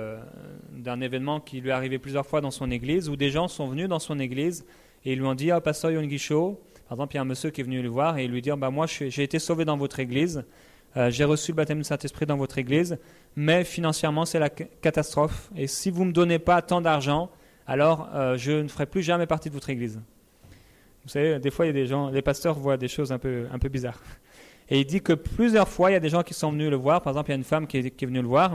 d'un événement qui lui est arrivé plusieurs fois dans son église, où des gens sont venus dans son église et ils lui ont dit « Ah, pasteur Yun Gisho », par exemple il y a un monsieur qui est venu le voir et il lui dit « Moi j'ai été sauvé dans votre église, j'ai reçu le baptême du Saint-Esprit dans votre église, mais financièrement c'est la catastrophe. Et si vous ne me donnez pas tant d'argent, alors je ne ferai plus jamais partie de votre église. » Vous savez, des fois, il y a des gens, les pasteurs voient des choses un peu bizarres. Et il dit que plusieurs fois, il y a des gens qui sont venus le voir. Par exemple, il y a une femme qui est venue le voir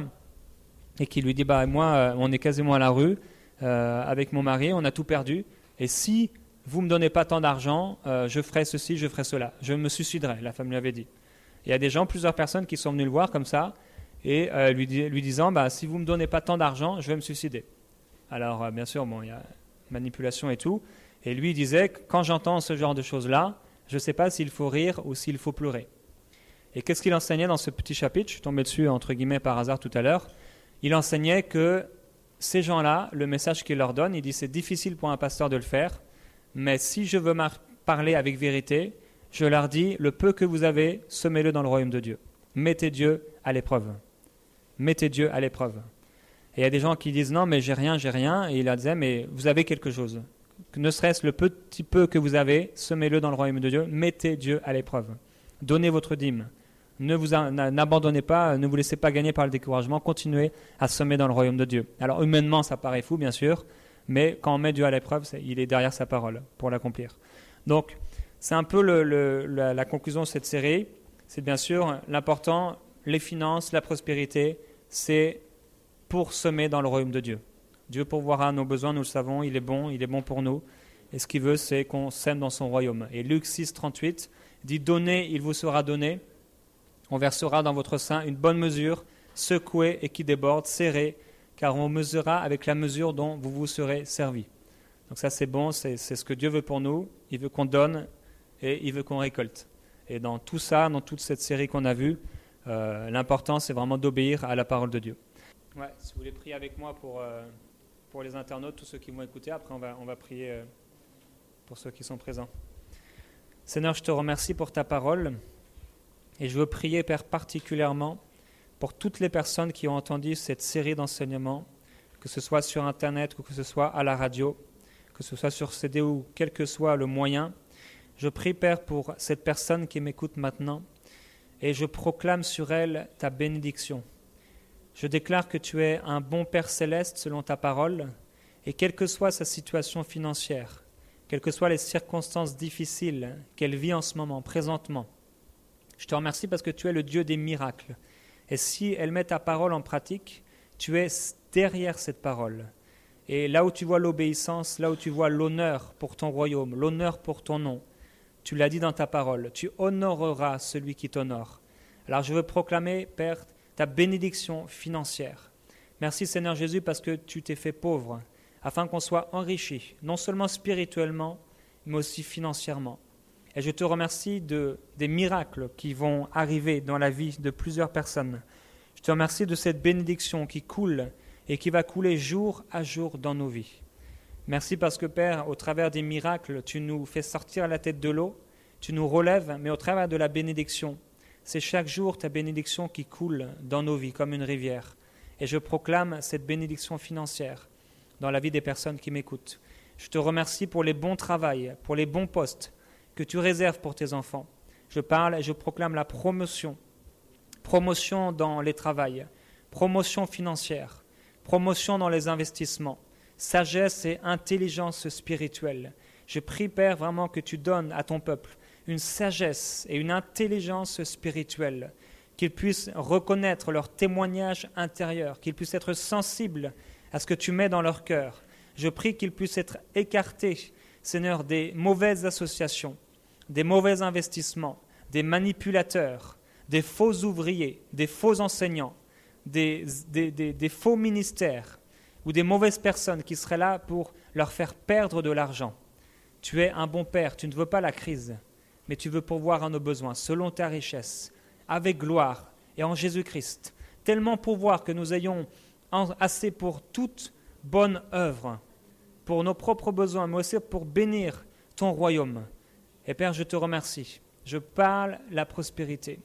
et qui lui dit « Moi, on est quasiment à la rue avec mon mari, on a tout perdu. Et si vous ne me donnez pas tant d'argent, je ferai ceci, je ferai cela. Je me suiciderai. » La femme lui avait dit. Il y a des gens, plusieurs personnes qui sont venues le voir comme ça, et lui disant si vous ne me donnez pas tant d'argent, je vais me suicider. Alors, bien sûr, il y a manipulation et tout. Et lui disait, quand j'entends ce genre de choses-là, je ne sais pas s'il faut rire ou s'il faut pleurer. Et qu'est-ce qu'il enseignait dans ce petit chapitre? Je suis tombé dessus, entre guillemets, par hasard tout à l'heure. Il enseignait que ces gens-là, le message qu'il leur donne, il dit, c'est difficile pour un pasteur de le faire, mais si je veux parler avec vérité, je leur dis, le peu que vous avez, semez-le dans le royaume de Dieu. Mettez Dieu à l'épreuve. Mettez Dieu à l'épreuve. Et il y a des gens qui disent, non, mais j'ai rien. Et il leur disait, mais vous avez quelque chose. Ne serait-ce le petit peu que vous avez, semez-le dans le royaume de Dieu. Mettez Dieu à l'épreuve. Donnez votre dîme. N'abandonnez pas, ne vous laissez pas gagner par le découragement. Continuez à semer dans le royaume de Dieu. Alors humainement, ça paraît fou, bien sûr, mais quand on met Dieu à l'épreuve, il est derrière sa parole pour l'accomplir. Donc, c'est un peu la conclusion de cette série. C'est bien sûr l'important, les finances, la prospérité, c'est pour semer dans le royaume de Dieu. Dieu pourvoira nos besoins, nous le savons, il est bon pour nous. Et ce qu'il veut, c'est qu'on sème dans son royaume. Et Luc 6, 38 dit « Donnez, il vous sera donné. On versera dans votre sein une bonne mesure, secouée et qui déborde, serrée, car on mesurera avec la mesure dont vous vous serez servi. » Donc ça, c'est bon, c'est ce que Dieu veut pour nous. Il veut qu'on donne et il veut qu'on récolte. Et dans tout ça, dans toute cette série qu'on a vue, l'important, c'est vraiment d'obéir à la parole de Dieu. Ouais, si vous voulez prier avec moi pour les internautes, tous ceux qui vont écouter, après on va prier pour ceux qui sont présents. Seigneur, je te remercie pour ta parole et je veux prier, Père, particulièrement pour toutes les personnes qui ont entendu cette série d'enseignements, que ce soit sur Internet ou que ce soit à la radio, que ce soit sur CD ou quel que soit le moyen. Je prie, Père, pour cette personne qui m'écoute maintenant et je proclame sur elle ta bénédiction. Je déclare que tu es un bon Père céleste selon ta parole et quelle que soit sa situation financière, quelles que soient les circonstances difficiles qu'elle vit en ce moment, présentement, je te remercie parce que tu es le Dieu des miracles. Et si elle met ta parole en pratique, tu es derrière cette parole. Et là où tu vois l'obéissance, là où tu vois l'honneur pour ton royaume, l'honneur pour ton nom, tu l'as dit dans ta parole, tu honoreras celui qui t'honore. Alors je veux proclamer, Père, ta bénédiction financière. Merci Seigneur Jésus parce que tu t'es fait pauvre afin qu'on soit enrichi, non seulement spirituellement, mais aussi financièrement. Et je te remercie des miracles qui vont arriver dans la vie de plusieurs personnes. Je te remercie de cette bénédiction qui coule et qui va couler jour à jour dans nos vies. Merci parce que, Père, au travers des miracles, tu nous fais sortir la tête de l'eau, tu nous relèves, mais au travers de la bénédiction, c'est chaque jour ta bénédiction qui coule dans nos vies comme une rivière. Et je proclame cette bénédiction financière dans la vie des personnes qui m'écoutent. Je te remercie pour les bons travails, pour les bons postes que tu réserves pour tes enfants. Je parle et je proclame la promotion dans les travails, promotion financière, promotion dans les investissements, sagesse et intelligence spirituelle. Je prie, Père, vraiment que tu donnes à ton peuple une sagesse et une intelligence spirituelle, qu'ils puissent reconnaître leur témoignage intérieur, qu'ils puissent être sensibles à ce que tu mets dans leur cœur. Je prie qu'ils puissent être écartés, Seigneur, des mauvaises associations, des mauvais investissements, des manipulateurs, des faux ouvriers, des faux enseignants, des faux ministères ou des mauvaises personnes qui seraient là pour leur faire perdre de l'argent. Tu es un bon Père, tu ne veux pas la crise, mais tu veux pourvoir à nos besoins selon ta richesse, avec gloire et en Jésus-Christ, tellement pourvoir que nous ayons assez pour toute bonne œuvre, pour nos propres besoins, mais aussi pour bénir ton royaume. Et Père, je te remercie. Je parle la prospérité.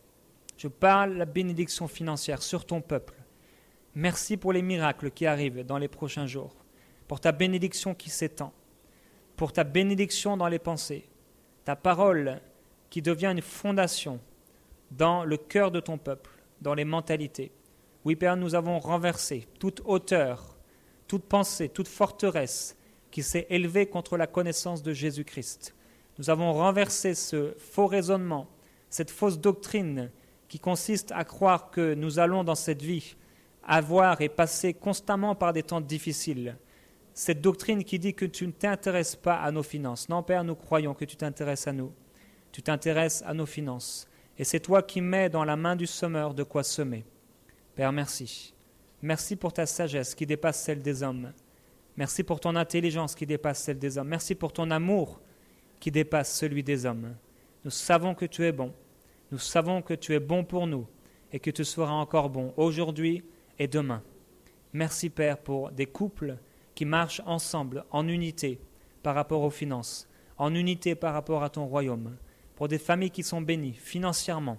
Je parle la bénédiction financière sur ton peuple. Merci pour les miracles qui arrivent dans les prochains jours, pour ta bénédiction qui s'étend, pour ta bénédiction dans les pensées, ta parole qui devient une fondation dans le cœur de ton peuple, dans les mentalités. Oui, Père, nous avons renversé toute hauteur, toute pensée, toute forteresse qui s'est élevée contre la connaissance de Jésus-Christ. Nous avons renversé ce faux raisonnement, cette fausse doctrine qui consiste à croire que nous allons dans cette vie avoir et passer constamment par des temps difficiles. Cette doctrine qui dit que tu ne t'intéresses pas à nos finances. Non, Père, nous croyons que tu t'intéresses à nous. Tu t'intéresses à nos finances. Et c'est toi qui mets dans la main du semeur de quoi semer. Père, merci. Merci pour ta sagesse qui dépasse celle des hommes. Merci pour ton intelligence qui dépasse celle des hommes. Merci pour ton amour qui dépasse celui des hommes. Nous savons que tu es bon. Nous savons que tu es bon pour nous et que tu seras encore bon aujourd'hui et demain. Merci, Père, pour des couples qui marchent ensemble, en unité par rapport aux finances, en unité par rapport à ton royaume, pour des familles qui sont bénies financièrement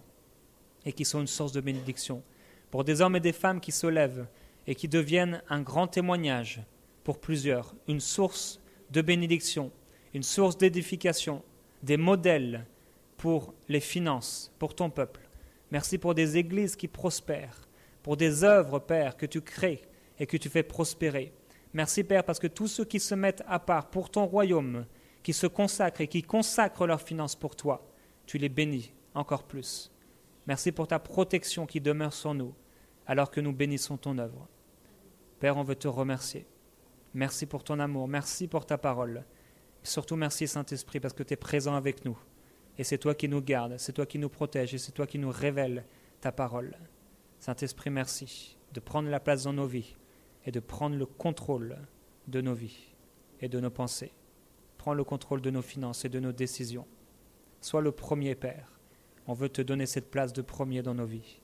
et qui sont une source de bénédiction, pour des hommes et des femmes qui se lèvent et qui deviennent un grand témoignage pour plusieurs, une source de bénédiction, une source d'édification, des modèles pour les finances, pour ton peuple. Merci pour des églises qui prospèrent, pour des œuvres, Père, que tu crées et que tu fais prospérer. Merci, Père, parce que tous ceux qui se mettent à part pour ton royaume, qui se consacrent et qui consacrent leurs finances pour toi, tu les bénis encore plus. Merci pour ta protection qui demeure sur nous, alors que nous bénissons ton œuvre. Père, on veut te remercier. Merci pour ton amour, merci pour ta parole. Surtout merci, Saint-Esprit, parce que tu es présent avec nous. Et c'est toi qui nous gardes, c'est toi qui nous protèges et c'est toi qui nous révèles ta parole. Saint-Esprit, merci de prendre la place dans nos vies et de prendre le contrôle de nos vies et de nos pensées. Prends le contrôle de nos finances et de nos décisions. Sois le premier, Père. On veut te donner cette place de premier dans nos vies.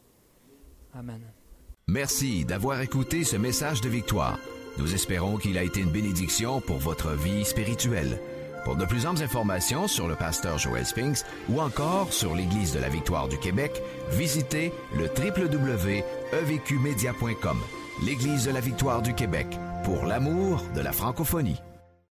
Amen. Merci d'avoir écouté ce message de victoire. Nous espérons qu'il a été une bénédiction pour votre vie spirituelle. Pour de plus amples informations sur le pasteur Joel Spinks ou encore sur l'Église de la Victoire du Québec, visitez le www.evqmedia.com. L'Église de la Victoire du Québec, pour l'amour de la francophonie.